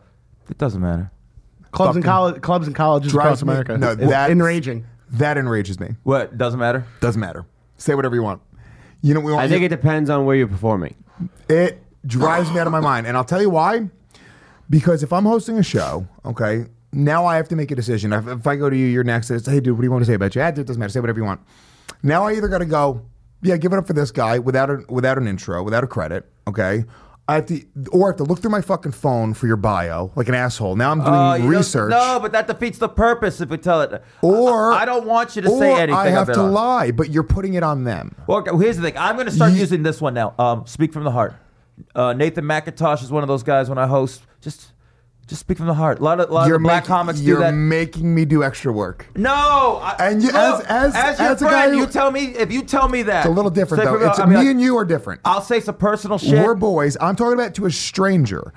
It doesn't matter. Clubs and colleges across America. No, It's that's enraging. That enrages me. What? Doesn't matter? Doesn't matter. Say whatever you want. We want. I think it depends on where you're performing. It drives me out of my mind. And I'll tell you why. Because if I'm hosting a show, okay, now I have to make a decision. If I go to you, you're next, and say, hey, dude, what do you want to say about you? Dude, it doesn't matter. Say whatever you want. Now I either got to go, yeah, give it up for this guy without an intro, without a credit, okay? I have to look through my fucking phone for your bio, like an asshole. Now I'm doing research. No, but that defeats the purpose if we tell it. Or I don't want you to say anything. I have I've to been on. lie, but you're putting it on them. Well, okay, here's the thing. I'm going to start using this one now. Speak from the heart. Nathan McIntosh is one of those guys when I host. Just speak from the heart. A lot of the black comics do that. You're making me do extra work. No, And you, look, as your a friend, guy who- you tell me if you tell me that It's a little different, say though. from the- It's I'll be me like, and you are different. I'll say some personal shit. We're boys. I'm talking about to a stranger.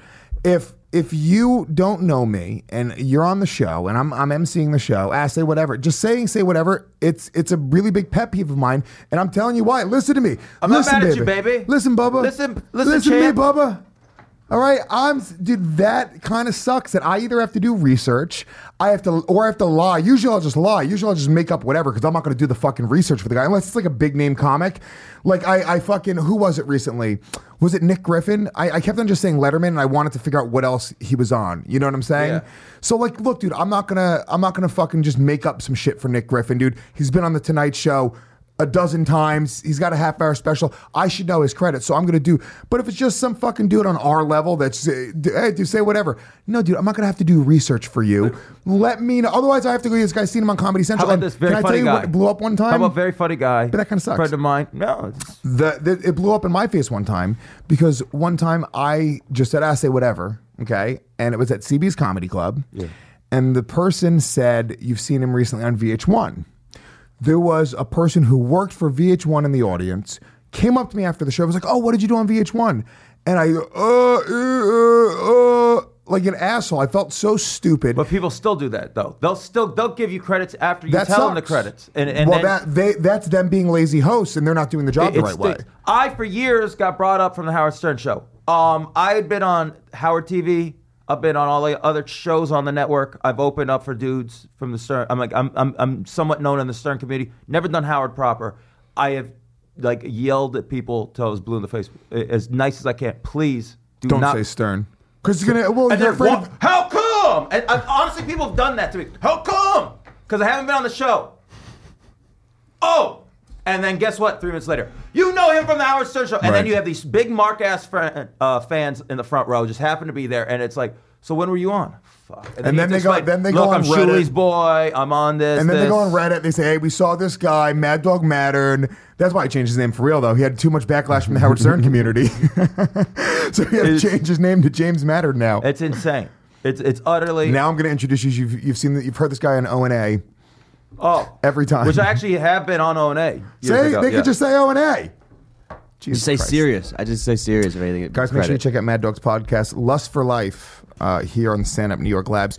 If you don't know me and you're on the show and I'm emceeing the show, say whatever. Just say whatever. It's a really big pet peeve of mine, and I'm telling you why. Listen to me. I'm not Listen, mad at you, baby. Listen, Bubba. Listen, to me, champ. Bubba. All right, dude, that kind of sucks that I either have to do research, or I have to lie. Usually I'll just lie. Usually I'll just make up whatever because I'm not going to do the fucking research for the guy unless it's like a big name comic. Like I fucking, who was it recently? Was it Nick Griffin? I kept on just saying Letterman and I wanted to figure out what else he was on. You know what I'm saying? Yeah. So like, look, dude, I'm not gonna fucking just make up some shit for Nick Griffin, dude. He's been on the Tonight Show a dozen times. He's got a half-hour special. I should know his credit, so I'm going to do. But if it's just some fucking dude on our level that's, hey, dude, say whatever. No, dude, I'm not going to have to do research for you. Let me know. Otherwise, I have to go, this guy's seen him on Comedy Central. How about this very can I tell funny you guy? what blew up one time? How about very funny guy? But that kinda sucks. Friend of mine. No. It blew up in my face one time because one time I just said, say whatever, okay? And it was at CB's Comedy Club. Yeah. And the person said, you've seen him recently on VH1. There was a person who worked for VH1 in the audience, came up to me after the show, was like, oh, what did you do on VH1? And I like an asshole. I felt so stupid. But people still do that though. They'll give you credits after you That tell them the sucks. credits. And well, then, that's them being lazy hosts, and they're not doing the job the right way. stinks. I, for years, got brought up from the Howard Stern show. I had been on Howard TV. I've been on all the other shows on the network. I've opened up for dudes from the Stern. I'm somewhat known in the Stern community. Never done Howard proper. I have yelled at people till I was blue in the face. As nice as I can. Please Don't not say Stern. Because you're going to, well, And you're they're, afraid of, how come? And honestly, people have done that to me. How come? Because I haven't been on the show. Oh. And then guess what? 3 minutes later, you know him from the Howard Stern show. And then Right. you have these big Mark-ass fans in the front row just happen to be there. And it's like, so when were you on? Fuck. And then you they go- explain, then they look, go on I'm Reddit. Shuli's boy. I'm on this. and then they this. go on Reddit. They say, hey, we saw this guy, Mad Dog Mattern. That's why he changed his name for real, though. He had too much backlash from the Howard Stern community. So he had to change his name to James Mattern now. It's insane. It's utterly. Now I'm going to introduce you. You've heard this guy on O&A every time. Which I actually have been on O&A. They could just say O&A. Jesus Just say Christ. serious. I just say serious if anything. Guys, make sure you check out Mad Dog's podcast, Lust for Life, here on Stand Up New York Labs.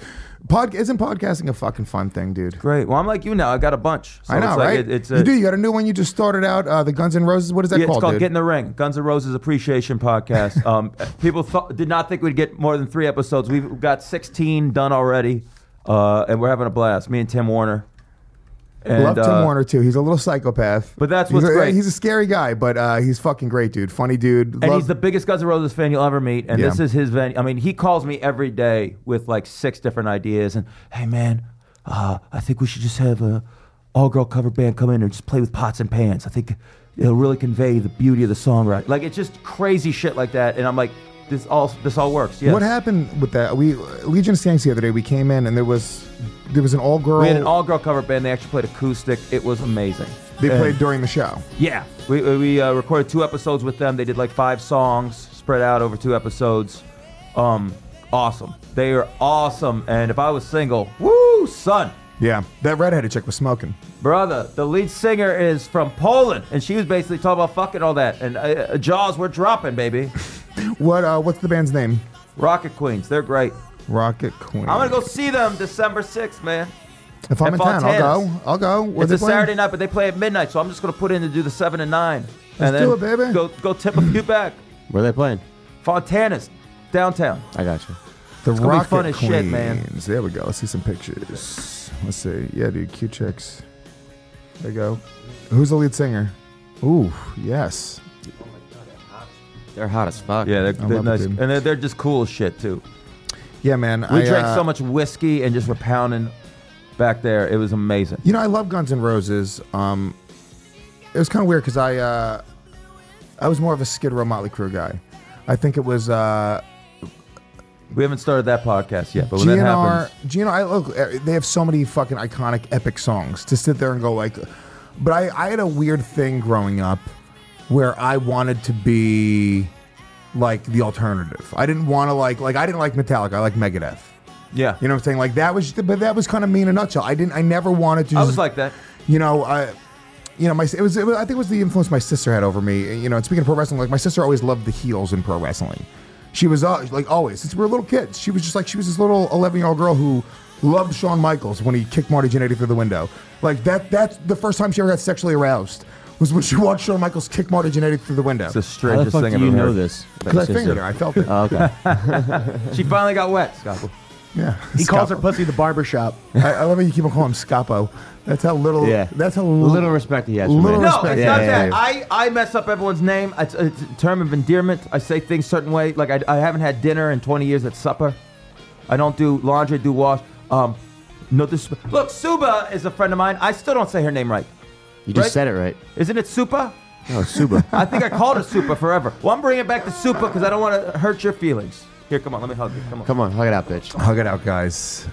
Isn't podcasting a fucking fun thing, dude? Great. Well, I'm like you now. I got a bunch. So I know, it's like right? It's you do. You got a new one. You just started out. The Guns N' Roses. What is that Yeah, called? it's called dude? Get in the Ring, Guns N' Roses Appreciation Podcast. People did not think we'd get more than 3 episodes. We've got 16 done already, and we're having a blast. Me and Tim Warner. And, Love Tim Warner too. He's a little psychopath. But that's what's great. He's a scary guy, but he's fucking great, dude. Funny dude. And he's the biggest Guns N' Roses fan you'll ever meet. And Yeah. this is his venue. I mean, he calls me every day with like 6 different ideas. And hey, man, I think we should just have a all-girl cover band come in and just play with pots and pans. I think it'll really convey the beauty of the songwriting. Like, it's just crazy shit like that. And I'm like, this all works. Yes. What happened with that? Legion of Skanks the other day. We came in and there was an all-girl. We had an all-girl cover band. They actually played acoustic. It was amazing. They played during the show. Yeah. We recorded 2 episodes with them. They did like 5 songs spread out over 2 episodes. Awesome. They are awesome. And if I was single, woo, son. Yeah, that redheaded chick was smoking. Brother, the lead singer is from Poland, and she was basically talking about fucking all that. And Jaws, we're dropping, baby. What's the band's name? Rocket Queens, they're great. Rocket Queen. I'm gonna go see them December 6th, man. If I'm at in town, Fontana's. I'll go. Where's It's a they playing? Saturday night, but they play at midnight, so I'm just gonna put in to do the 7 and 9. Let's and do then it, baby. Go tip a few back. Where are they playing? Fontana's, downtown. I got you. The gonna be Rocket fun as Queens. shit, man. There we go. Let's see some pictures. Let's see. Yeah, dude, cute chicks. There you go. Who's the lead singer? Ooh, yes. They're hot as fuck. Yeah, they're love it, nice, dude. and they're just cool as shit too. Yeah, man. We I drank so much whiskey and just were pounding back there. It was amazing. You know, I love Guns N' Roses. It was kind of weird because I was more of a Skid Row Motley Crue guy. I think it was We haven't started that podcast yet, but when that happens, look, they have so many fucking iconic, epic songs to sit there and go like. But I had a weird thing growing up where I wanted to be like the alternative. I didn't want to like I didn't like Metallica. I like Megadeth. yeah, You know what I'm saying? Like that was kind of me in a nutshell. I never wanted to. I just- was like that. you know, I think it was the influence my sister had over me. You know, and speaking of pro wrestling, like my sister always loved the heels in pro wrestling. She was like always, since we were little kids, she was this little 11-year-old girl who loved Shawn Michaels when he kicked Marty Jannetty through the window. Like that's the first time she ever got sexually aroused was when she watched Shawn Michaels kick Marty Jannetty through the window. It's the How the strangest fuck thing do I've you ever know heard. this? Because I fingered her, I felt it. Oh, okay. She finally got wet, Scott. Yeah, He calls her Scapo. pussy the barbershop. I love how you keep on calling him Scapo. That's how little. Yeah. That's how Little respect he has for Little me. No, respect. it's Yeah, not yeah, that. yeah. I mess up everyone's name. It's a term of endearment. I say things certain way. Like I haven't had dinner in 20 years at supper. I don't do laundry, do wash. No, look, Suba is a friend of mine. I still don't say her name right. You just Right? said it right. Isn't it Supa? Oh, Suba. I think I called her Supa forever. Well, I'm bringing it back to Supa because I don't want to hurt your feelings. Here, come on, let me hug you. Come on. Come on, hug it out, bitch. Hug it out, guys.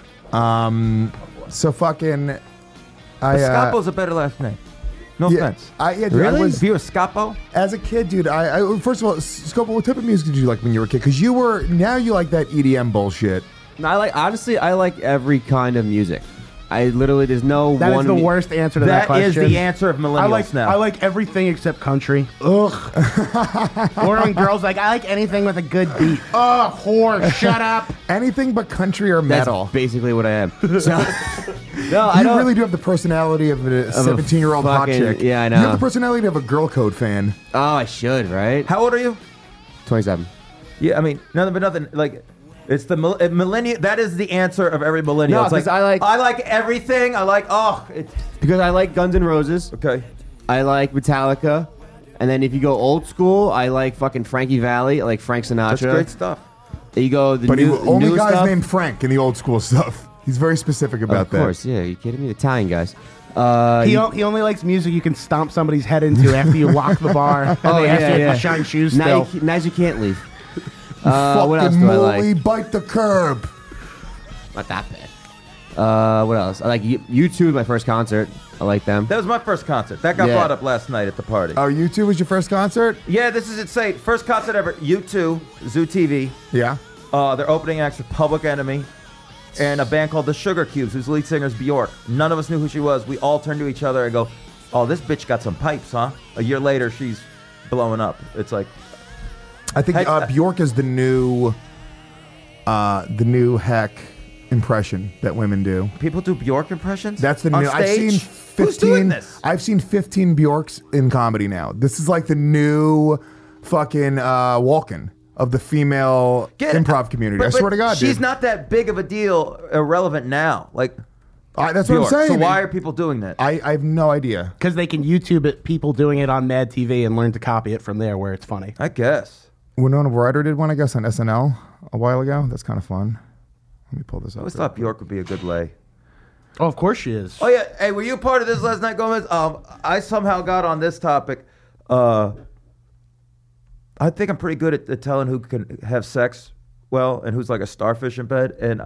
So fucking. Scapo's a better last name. No offense. Dude, I was, If you were Scapo, as a kid, dude. I first of all, Scopo, what type of music did you like when you were a kid? Because you like that EDM bullshit. No, I like every kind of music. I literally, there's no That one. is the worst answer to that that is question. the answer of millennials now. I like everything except country. Ugh. Or when girls like, I like anything with a good beat. Ugh, whore, shut up. Anything but country or That's metal. basically what I am. So, no, I You don't. really do have the personality of a 17-year-old hot fucking- chick. yeah, I You know. have the personality of a Girl Code fan. Oh, I should, right? How old are you? 27. Yeah, I mean, nothing but nothing. Like, it's the millennial. That is the answer of every millennial. No, It's like, 'cause I like everything. I like, it's Because I like Guns N' Roses. okay. I like Metallica. And then if you go old school, I like fucking Frankie Valli. I like Frank Sinatra. That's great stuff. You go the But new, only new guys stuff. named Frank in the old school stuff. He's very specific about Of course, yeah. You kidding me? Italian guys. He only likes music you can stomp somebody's head into after you lock the bar. And Oh, they ask yeah, you if yeah. you shine shoes Now still. you can't leave. that. What else Fucking do I like? Molly, bite the curb. Not that bad. What else? I like U2, my first concert. I like them. That was my first concert. That got Yeah. brought up last night at the party. Oh, U2 was your first concert? Yeah, this is insane. First concert ever. U2, Zoo TV. Yeah. Their opening acts were Public Enemy and a band called the Sugar Cubes, whose lead singer is Bjork. None of us knew who she was. We all turned to each other and go, "Oh, this bitch got some pipes, huh?" A year later, she's blowing up. It's like, I think Heck- Bjork is the new Heck. impression that women do. People do Bjork impressions? That's the on new. I've stage? seen 15. Who's doing this? I've seen 15 Bjorks in comedy now. This is like the new fucking Walken of the female improv community. I swear to God, she's dude. not that big of a deal, irrelevant now. Like, That's Bjork. what I'm saying. So why are people doing that? I have no idea. Because they can YouTube it, people doing it on Mad TV, and learn to copy it from there where it's funny. I guess. Winona Ryder did one, I guess, on SNL a while ago. That's kind of fun. Let me pull this I up. always thought Bjork would be a good lay. Oh, of course she is. Oh yeah, hey, were you part of this last night, Gomez? I somehow got on this topic. I think I'm pretty good at telling who can have sex well and who's like a starfish in bed. And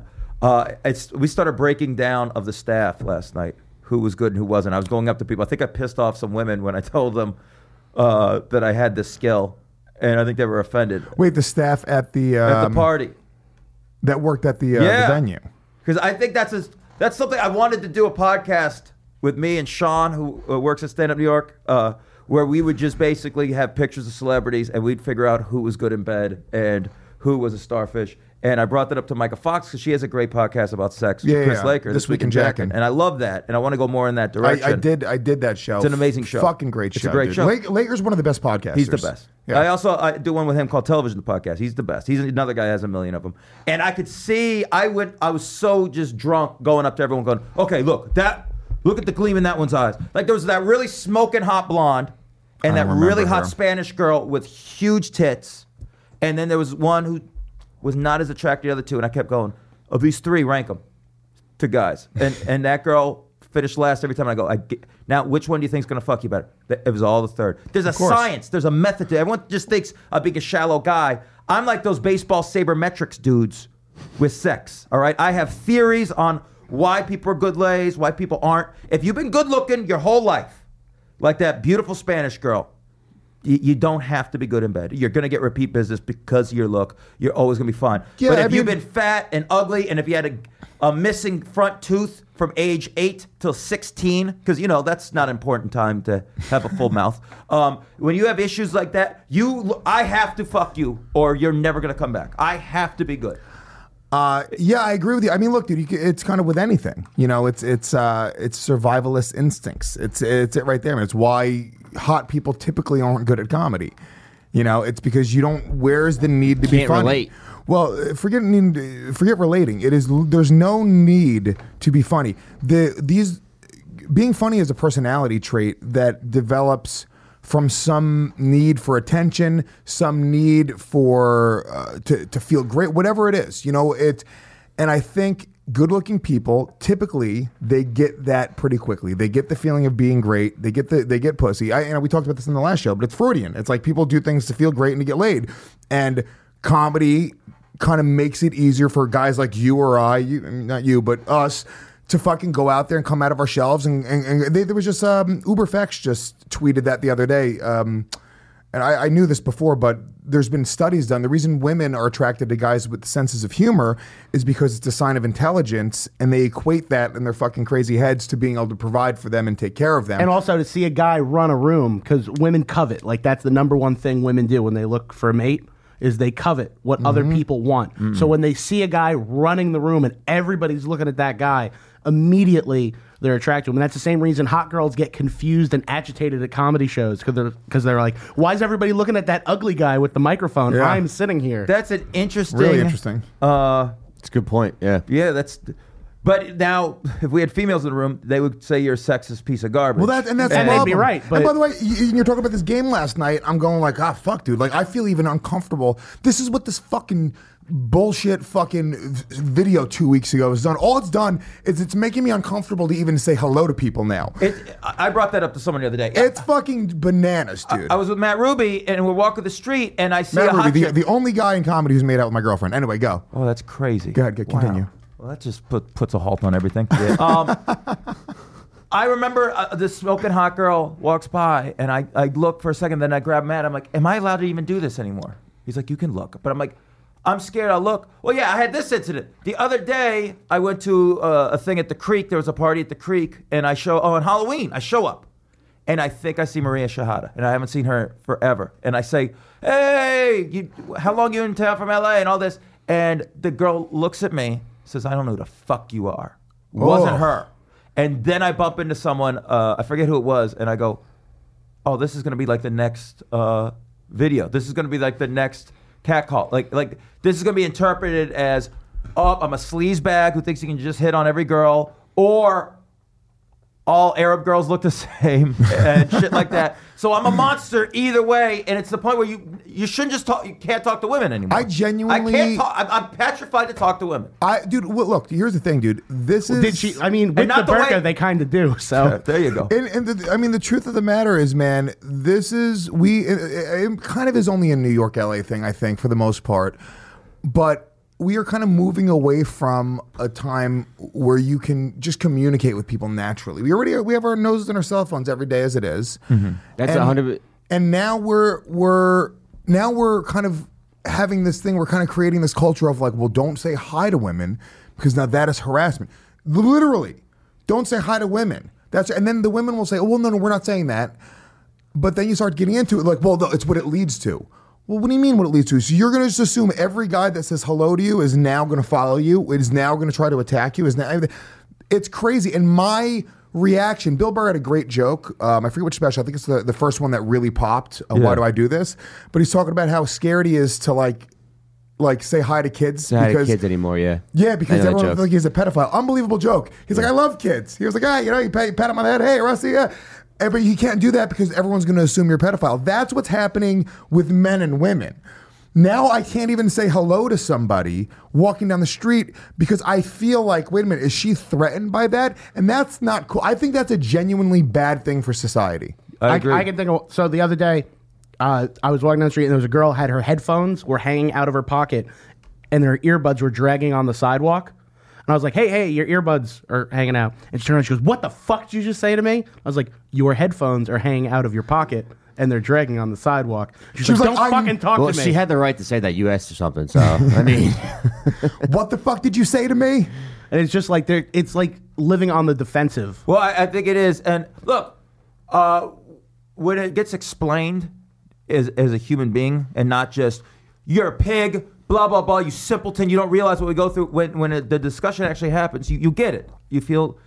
we started breaking down of the staff last night, who was good and who wasn't. I was going up to people. I think I pissed off some women when I told them that I had this skill, and I think they were offended. Wait, the staff at the party that worked at the venue. Because I think that's something I wanted to do a podcast with me and Sean, who works at Stand Up New York, where we would just basically have pictures of celebrities and we'd figure out who was good in bed and who was a starfish. And I brought that up to Micah Fox because she has a great podcast about sex with Chris Laker, This Week in Jackin'. And I love that. And I want to go more in that direction. I did that show. It's an amazing show. Fucking great show. It's a great show. Laker's one of the best podcasters. He's the best. Yeah. I do one with him called Television the Podcast. He's the best. He's another guy that has a million of them. And I could see, I was so just drunk going up to everyone going, okay, look at the gleam in that one's eyes. Like there was that really smoking hot blonde and that really hot Spanish girl with huge tits. And then there was one who was not as attractive as the other two. And I kept going, of these three, rank them to guys. And that girl finished last every time. I go, now which one do you think is going to fuck you better? It was all the third. There's a science. There's a method to it. Everyone just thinks I'm being a shallow guy. I'm like those baseball sabermetrics dudes with sex. All right. I have theories on why people are good lays, why people aren't. If you've been good looking your whole life, like that beautiful Spanish girl, you don't have to be good in bed. You're going to get repeat business because of your look. You're always going to be fine. Yeah, but if you've been fat and ugly, and if you had a missing front tooth from age 8 till 16, because, that's not an important time to have a full mouth. When you have issues like that, I have to fuck you, or you're never going to come back. I have to be good. Yeah, I agree with you. I mean, look, dude, it's kind of with anything. It's survivalist instincts. It's it right there. And it's why hot people typically aren't good at comedy. It's because you don't. Where's the need to be funny? Relate. Well, forget relating. There's no need to be funny. Being funny is a personality trait that develops from some need for attention, some need for to feel great, whatever it is, and I think good-looking people typically they get that pretty quickly. They get the feeling of being great. They get pussy. We talked about this in the last show, but it's Freudian. It's like people do things to feel great and to get laid, and comedy kind of makes it easier for guys like you or not you, but us, to fucking go out there and come out of our shelves. And there was just UberFX just tweeted that the other day. And I knew this before, but there's been studies done. The reason women are attracted to guys with senses of humor is because it's a sign of intelligence, and they equate that in their fucking crazy heads to being able to provide for them and take care of them. And also to see a guy run a room, because women covet. Like, that's the number one thing women do when they look for a mate, is they covet what other people want. Mm-hmm. So when they see a guy running the room and everybody's looking at that guy, immediately they're attracted to him. And that's the same reason hot girls get confused and agitated at comedy shows, because they're like, why is everybody looking at that ugly guy with the microphone? Yeah. I'm sitting here. That's an interesting... Really interesting. It's a good point, yeah. Yeah, that's... But now, if we had females in the room, they would say you're a sexist piece of garbage. Well, that's the and problem. they'd be right. But and by the way, you're talking about this game last night. I'm going like, fuck, dude. Like, I feel even uncomfortable. This is what this fucking bullshit fucking video 2 weeks ago has done. All it's done is it's making me uncomfortable to even say hello to people now. I brought that up to someone the other day. It's fucking bananas, dude. I was with Matt Ruby, and we're walking the street, and I see Matt a hot Ruby, chick. the only guy in comedy who's made out with my girlfriend. Anyway, go. Oh, that's crazy. Go ahead, continue. Wow. Well, that just puts a halt on everything. Yeah. I remember this smoking hot girl walks by, and I look for a second, then I grab Matt. I'm like, am I allowed to even do this anymore? He's like, you can look. But I'm like, I'm scared I'll look. Well, yeah, I had this incident. The other day, I went to a thing at the Creek. There was a party at the Creek, and on Halloween, I show up. And I think I see Maria Shahada, and I haven't seen her forever. And I say, hey, how long you in town from LA and all this? And the girl looks at me, says, I don't know who the fuck you are. Wasn't her. And then I bump into someone, I forget who it was, and I go, oh, this is going to be like the next video. This is going to be like the next catcall. Like this is going to be interpreted as, oh, I'm a sleazebag who thinks he can just hit on every girl, or all Arab girls look the same and shit like that. So I'm a monster either way, and it's the point where you shouldn't just talk. You can't talk to women anymore. I genuinely, I can't talk. I'm petrified to talk to women. Dude, look. Here's the thing, dude. This is. Did she? I mean, with the burqa, they kind of do. So there you go. And the truth of the matter is, man, this is it kind of is only a New York, LA thing, I think, for the most part, but. We are kind of moving away from a time where you can just communicate with people naturally. We have our noses in our cell phones every day as it is. Mm-hmm. That's 100. And now we're kind of having this thing. We're kind of creating this culture of like, well, don't say hi to women because now that is harassment. Literally, don't say hi to women. And then the women will say, oh, well, no, we're not saying that. But then you start getting into it like, well, no, it's what it leads to. Well, what do you mean what it leads to? So you're going to just assume every guy that says hello to you is now going to follow you, is now going to try to attack you? It's crazy. And my reaction, Bill Burr had a great joke. I forget which special. I think it's the first one that really popped. Why do I do this? But he's talking about how scared he is to like say hi to kids. Say hi to kids anymore, yeah. Yeah, because everyone feels like he's a pedophile. Unbelievable joke. He's like, I love kids. He was like, you pat him on the head. Hey, Rusty, yeah. But you can't do that because everyone's going to assume you're a pedophile. That's what's happening with men and women. Now I can't even say hello to somebody walking down the street because I feel like, wait a minute, is she threatened by that? And that's not cool. I think that's a genuinely bad thing for society. I agree. I can think of, so the other day, I was walking down the street and there was a girl had her headphones were hanging out of her pocket and her earbuds were dragging on the sidewalk. And I was like, hey, your earbuds are hanging out. And she turned around and she goes, what the fuck did you just say to me? I was like, your headphones are hanging out of your pocket and they're dragging on the sidewalk. She was like, don't fucking talk to me. She had the right to say that. You asked her something, so, I mean. What the fuck did you say to me? And it's just like, it's like living on the defensive. Well, I think it is. And look, when it gets explained as a human being and not just, you're a pig, blah, blah, blah, you simpleton, you don't realize what we go through. When the discussion actually happens, you get it. They feel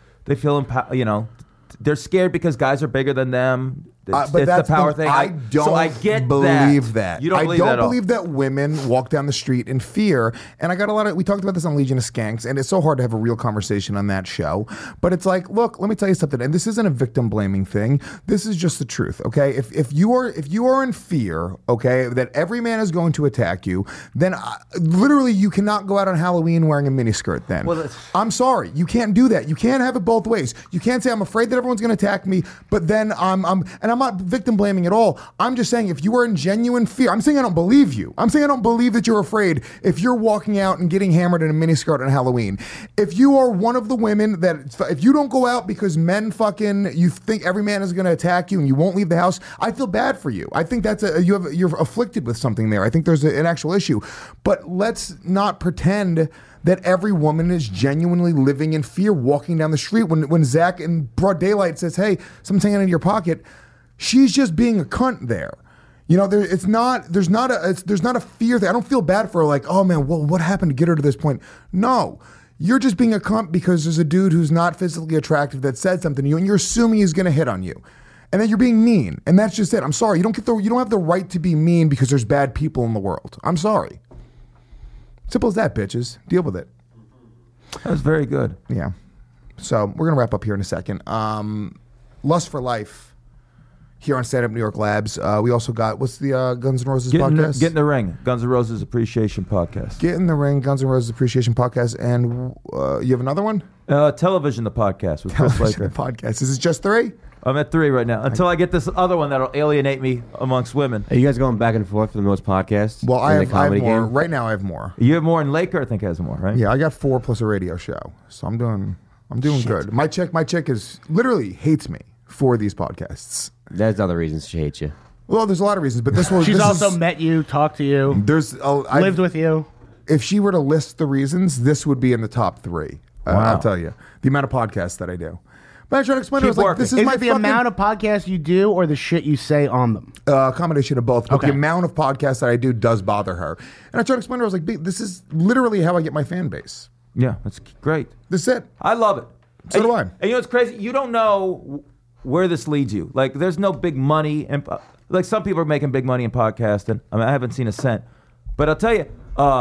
they're scared because guys are bigger than them. It's the power thing. I don't believe that. You don't believe that I don't believe that women walk down the street in fear. And I got we talked about this on Legion of Skanks, and it's so hard to have a real conversation on that show. But it's like, look, let me tell you something. And this isn't a victim blaming thing. This is just the truth, okay? If you are in fear, okay, that every man is going to attack you, then literally you cannot go out on Halloween wearing a miniskirt then. Well, I'm sorry. You can't do that. You can't have it both ways. You can't say, I'm afraid that everyone's going to attack me, but then I'm not victim blaming at all. I'm just saying if you are in genuine fear, I'm saying I don't believe you. I'm saying I don't believe that you're afraid if you're walking out and getting hammered in a miniskirt on Halloween. If you are one of the women if you don't go out because you think every man is going to attack you and you won't leave the house, I feel bad for you. I think you're afflicted with something there. I think there's an actual issue. But let's not pretend that every woman is genuinely living in fear walking down the street. When Zach in broad daylight says, hey, something's hanging in your pocket, she's just being a cunt there. There's not a fear there. I don't feel bad for her like, oh man, well, what happened to get her to this point? No. You're just being a cunt because there's a dude who's not physically attractive that said something to you and you're assuming he's going to hit on you. And then you're being mean. And that's just it. I'm sorry. You don't have the right to be mean because there's bad people in the world. I'm sorry. Simple as that, bitches. Deal with it. That was very good. Yeah. So we're going to wrap up here in a second. Lust for Life here on Stand Up New York Labs. We also got, what's the Guns N' Roses podcast? Get in the Ring. Guns N' Roses Appreciation Podcast. Get in the Ring. Guns N' Roses Appreciation Podcast. And you have another one? Television the Podcast with Chris Laker. The podcast. Is it just 3? I'm at 3 right now. Until I get this other one that'll alienate me amongst women. Are you guys going back and forth for the most podcasts? Well, I have more. Game? Right now I have more. You have more, and Laker I think has more, right? Yeah, I got 4 plus a radio show. So I'm doing good. My chick is literally hates me for these podcasts. There's other reasons she hates you. Well, there's a lot of reasons, but this one. She's also met you, talked to you. Lived with you. If she were to list the reasons, this would be in the top 3. Wow. I'll tell you the amount of podcasts that I do. But I tried to explain to her, this is my the amount of podcasts you do or the shit you say on them? A combination of both. But the amount of podcasts that I do does bother her. And I tried to explain to her, I was like, this is literally how I get my fan base. Yeah, that's great. This is it. I love it. So do I. And you know what's crazy? You don't know where this leads you. Like, there's no big money. And like, some people are making big money in podcasting. I mean, I haven't seen a cent. But I'll tell you,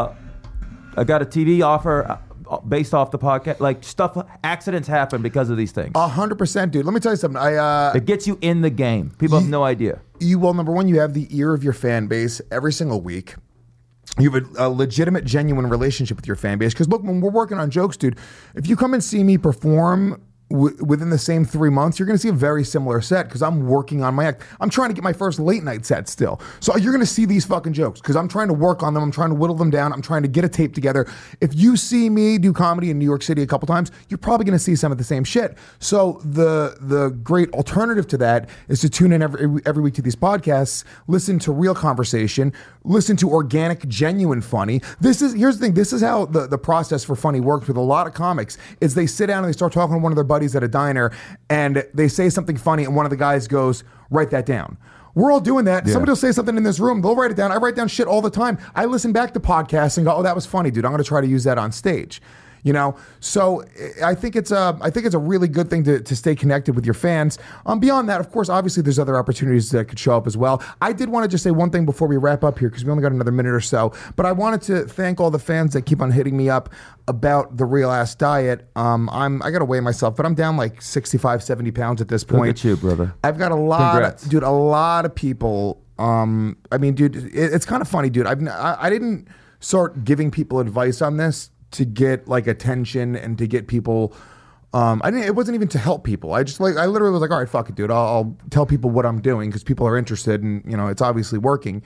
I got a TV offer based off the podcast. Like, accidents happen because of these things. 100%, dude. Let me tell you something. It gets you in the game. People have no idea. Well, number one, you have the ear of your fan base every single week. You have a legitimate, genuine relationship with your fan base. Because look, when we're working on jokes, dude, if you come and see me perform within the same 3 months, you're going to see a very similar set because I'm working on my act. I'm trying to get my first late night set still. So you're going to see these fucking jokes because I'm trying to work on them. I'm trying to whittle them down. I'm trying to get a tape together. If you see me do comedy in New York City a couple times, you're probably going to see some of the same shit. So the great alternative to that is to tune in every week to these podcasts, listen to real conversation, listen to organic, genuine funny. Here's the thing. This is how the process for funny works with a lot of comics is they sit down and they start talking to one of their buddies at a diner and they say something funny and one of the guys goes, write that down. We're all doing that. Yeah. Somebody will say something in this room. They'll write it down. I write down shit all the time. I listen back to podcasts and go, oh, that was funny, dude. I'm going to try to use that on stage. You know, so I think it's a really good thing to stay connected with your fans. Beyond that, of course, obviously there's other opportunities that could show up as well. I did want to just say one thing before we wrap up here because we only got another minute or so. But I wanted to thank all the fans that keep on hitting me up about the Real Ass Diet. I got to weigh myself, but I'm down like 65, 70 pounds at this point. Look at you, brother. I've got a lot of people. I mean, dude, it's kind of funny, dude. I didn't start giving people advice on this to get like attention and to get people. It wasn't even to help people. I literally was like, all right, fuck it, dude. I'll tell people what I'm doing because people are interested and, you know, it's obviously working.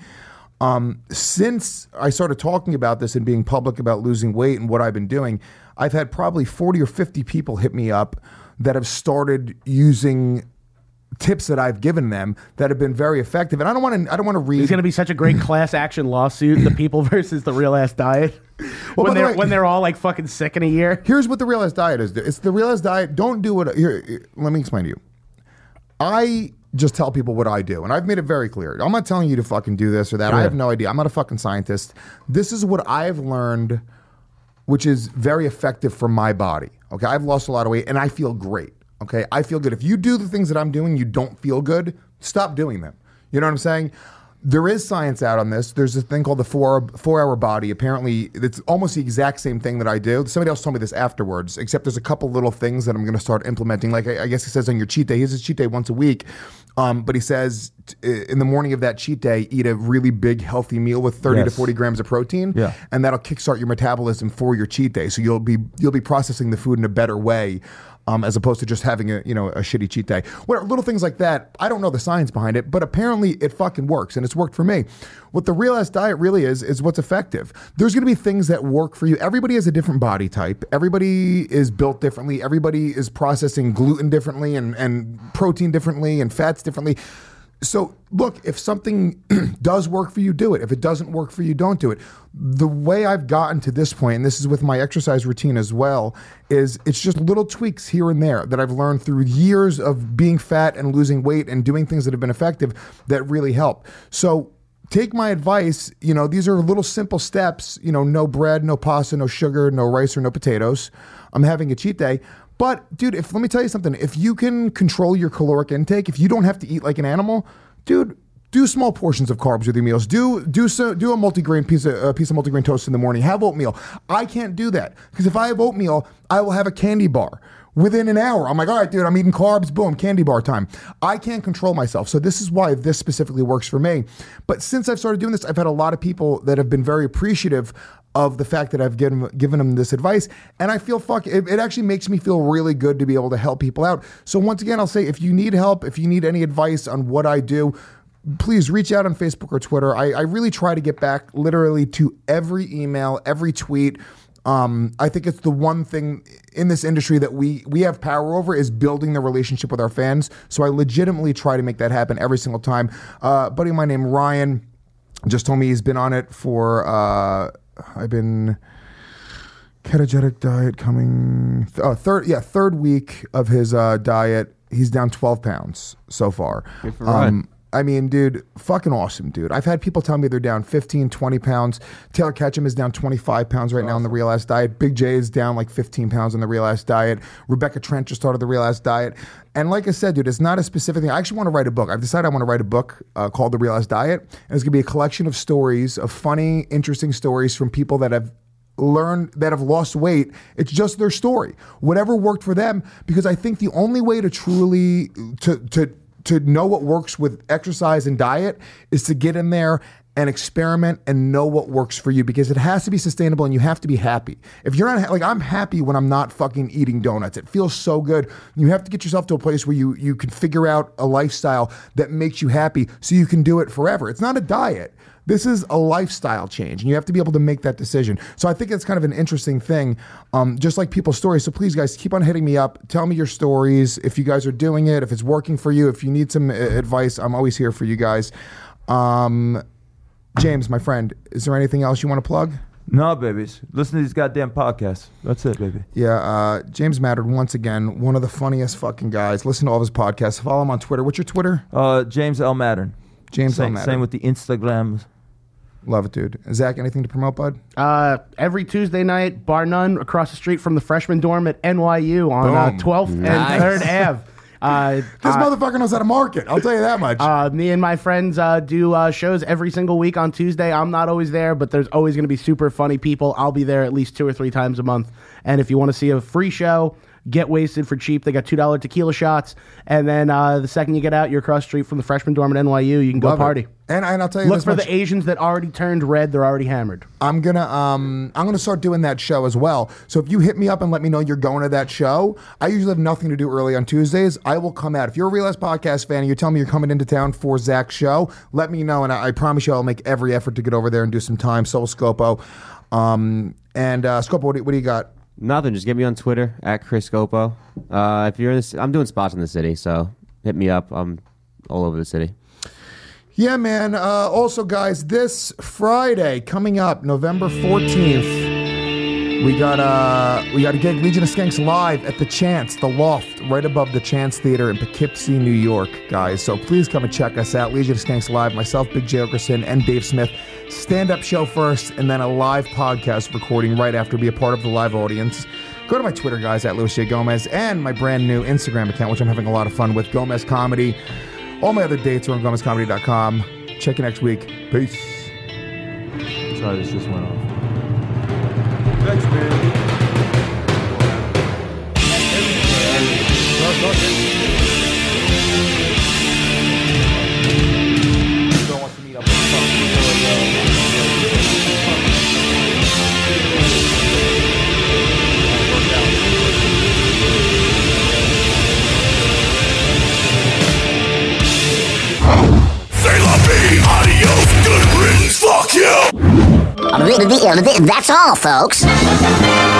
Since I started talking about this and being public about losing weight and what I've been doing, I've had probably 40 or 50 people hit me up that have started using tips that I've given them that have been very effective. And I don't want to read. It's going to be such a great class action lawsuit, the people versus the Real Ass Diet. Well, when they're all like fucking sick in a year. Here's what the Real Ass Diet is. It's the Real Ass Diet. Don't do it. Here, let me explain to you. I just tell people what I do. And I've made it very clear. I'm not telling you to fucking do this or that. Sure. I have no idea. I'm not a fucking scientist. This is what I've learned, which is very effective for my body. Okay. I've lost a lot of weight and I feel great. Okay. I feel good. If you do the things that I'm doing, you don't feel good, stop doing them. You know what I'm saying? There is science out on this. There's a thing called the 4-hour body. Apparently, it's almost the exact same thing that I do. Somebody else told me this afterwards, except there's a couple little things that I'm going to start implementing. Like, I guess he says on your cheat day, he has his cheat day once a week. But he says in the morning of that cheat day, eat a really big, healthy meal with 30 to 40 grams of protein. Yeah. And that'll kickstart your metabolism for your cheat day. So you'll be processing the food in a better way. As opposed to just having a shitty cheat day. Whatever, little things like that. I don't know the science behind it, but apparently it fucking works, and it's worked for me. What the Real Ass Diet really is what's effective. There's going to be things that work for you. Everybody has a different body type. Everybody is built differently. Everybody is processing gluten differently and protein differently and fats differently. So look, if something does work for you, do it. If it doesn't work for you, don't do it. The way I've gotten to this point, and this is with my exercise routine as well, is it's just little tweaks here and there that I've learned through years of being fat and losing weight and doing things that have been effective that really help. So take my advice. These are little simple steps. No bread, no pasta, no sugar, no rice, or no potatoes. I'm having a cheat day. But, dude, let me tell you something. If you can control your caloric intake, if you don't have to eat like an animal, dude, do small portions of carbs with your meals. Do a multigrain piece of multigrain toast in the morning. Have oatmeal. I can't do that because if I have oatmeal, I will have a candy bar within an hour. I'm like, all right, dude, I'm eating carbs. Boom, candy bar time. I can't control myself. So this is why this specifically works for me. But since I've started doing this, I've had a lot of people that have been very appreciative of the fact that I've given them this advice. And I feel it actually makes me feel really good to be able to help people out. So once again, I'll say, if you need help, if you need any advice on what I do, please reach out on Facebook or Twitter. I really try to get back literally to every email, every tweet. I think it's the one thing in this industry that we have power over is building the relationship with our fans. So I legitimately try to make that happen every single time. A buddy of mine named Ryan just told me he's been on it for, I've been ketogenic diet coming, third week of his diet. He's down 12 pounds so far. Good for Ryan. I mean, dude, fucking awesome, dude. I've had people tell me they're down 15, 20 pounds. Taylor Ketchum is down 25 pounds right now on the Real Ass Diet. Big J is down like 15 pounds on the Real Ass Diet. Rebecca Trent just started the Real Ass Diet. And like I said, dude, it's not a specific thing. I actually want to write a book. I've decided I want to write a book called The Real Ass Diet. And it's going to be a collection of stories, of funny, interesting stories from people that have learned, that have lost weight. It's just their story. Whatever worked for them, because I think the only way to truly, to know what works with exercise and diet is to get in there and experiment and know what works for you, because it has to be sustainable and you have to be happy. If you're not, like, I'm happy when I'm not fucking eating donuts. It feels so good. You have to get yourself to a place where you can figure out a lifestyle that makes you happy so you can do it forever. It's not a diet. This is a lifestyle change, and you have to be able to make that decision. So I think it's kind of an interesting thing, just like people's stories. So please, guys, keep on hitting me up. Tell me your stories. If you guys are doing it, if it's working for you, if you need some advice, I'm always here for you guys. James, my friend, is there anything else you want to plug? No, babies. Listen to these goddamn podcasts. That's it, baby. Yeah, James Mattern, once again, one of the funniest fucking guys. Listen to all of his podcasts. Follow him on Twitter. What's your Twitter? James L. Mattern. James L. Mattern. Same with the Instagrams. Love it, dude. Zach, anything to promote, bud? Every Tuesday night, bar none, across the street from the freshman dorm at NYU on 12th and 3rd Ave. This motherfucker knows how to market. I'll tell you that much. Me and my friends do shows every single week on Tuesday. I'm not always there, but there's always going to be super funny people. I'll be there at least 2 or 3 times a month. And if you want to see a free show, get wasted for cheap. They got $2 tequila shots. And then the second you get out, you're across the street from the freshman dorm at NYU. You can go party. And I'll tell you Look this for much. the Asians that already turned red. They're already hammered. I'm gonna start doing that show as well. So if you hit me up and let me know you're going to that show, I usually have nothing to do early on Tuesdays. I will come out. If you're a Real Ass Podcast fan and you're telling me you're coming into town for Zach's show, let me know, and I promise you I'll make every effort to get over there and do some time. So will Scopo. Scopo, what do you got? Nothing. Just get me on Twitter at Chris Scopo. If you're in this, I'm doing spots in the city, so hit me up. I'm all over the city. Yeah, man. Also, guys, this Friday coming up, November 14th, we got a gig, Legion of Skanks live at the Chance, the Loft, right above the Chance Theater in Poughkeepsie, New York, guys. So please come and check us out. Legion of Skanks live. Myself, Big J. Okerson, and Dave Smith. Stand-up show first, and then a live podcast recording right after. Be a part of the live audience. Go to my Twitter, guys, at Louis J. Gomez, and my brand new Instagram account, which I'm having a lot of fun with, Gomez Comedy. All my other dates are on GomezComedy.com. Check you next week. Peace. Sorry, this just went off. Thanks, man. Don't want to meet up Adios, good riddance, fuck you! That's all, folks.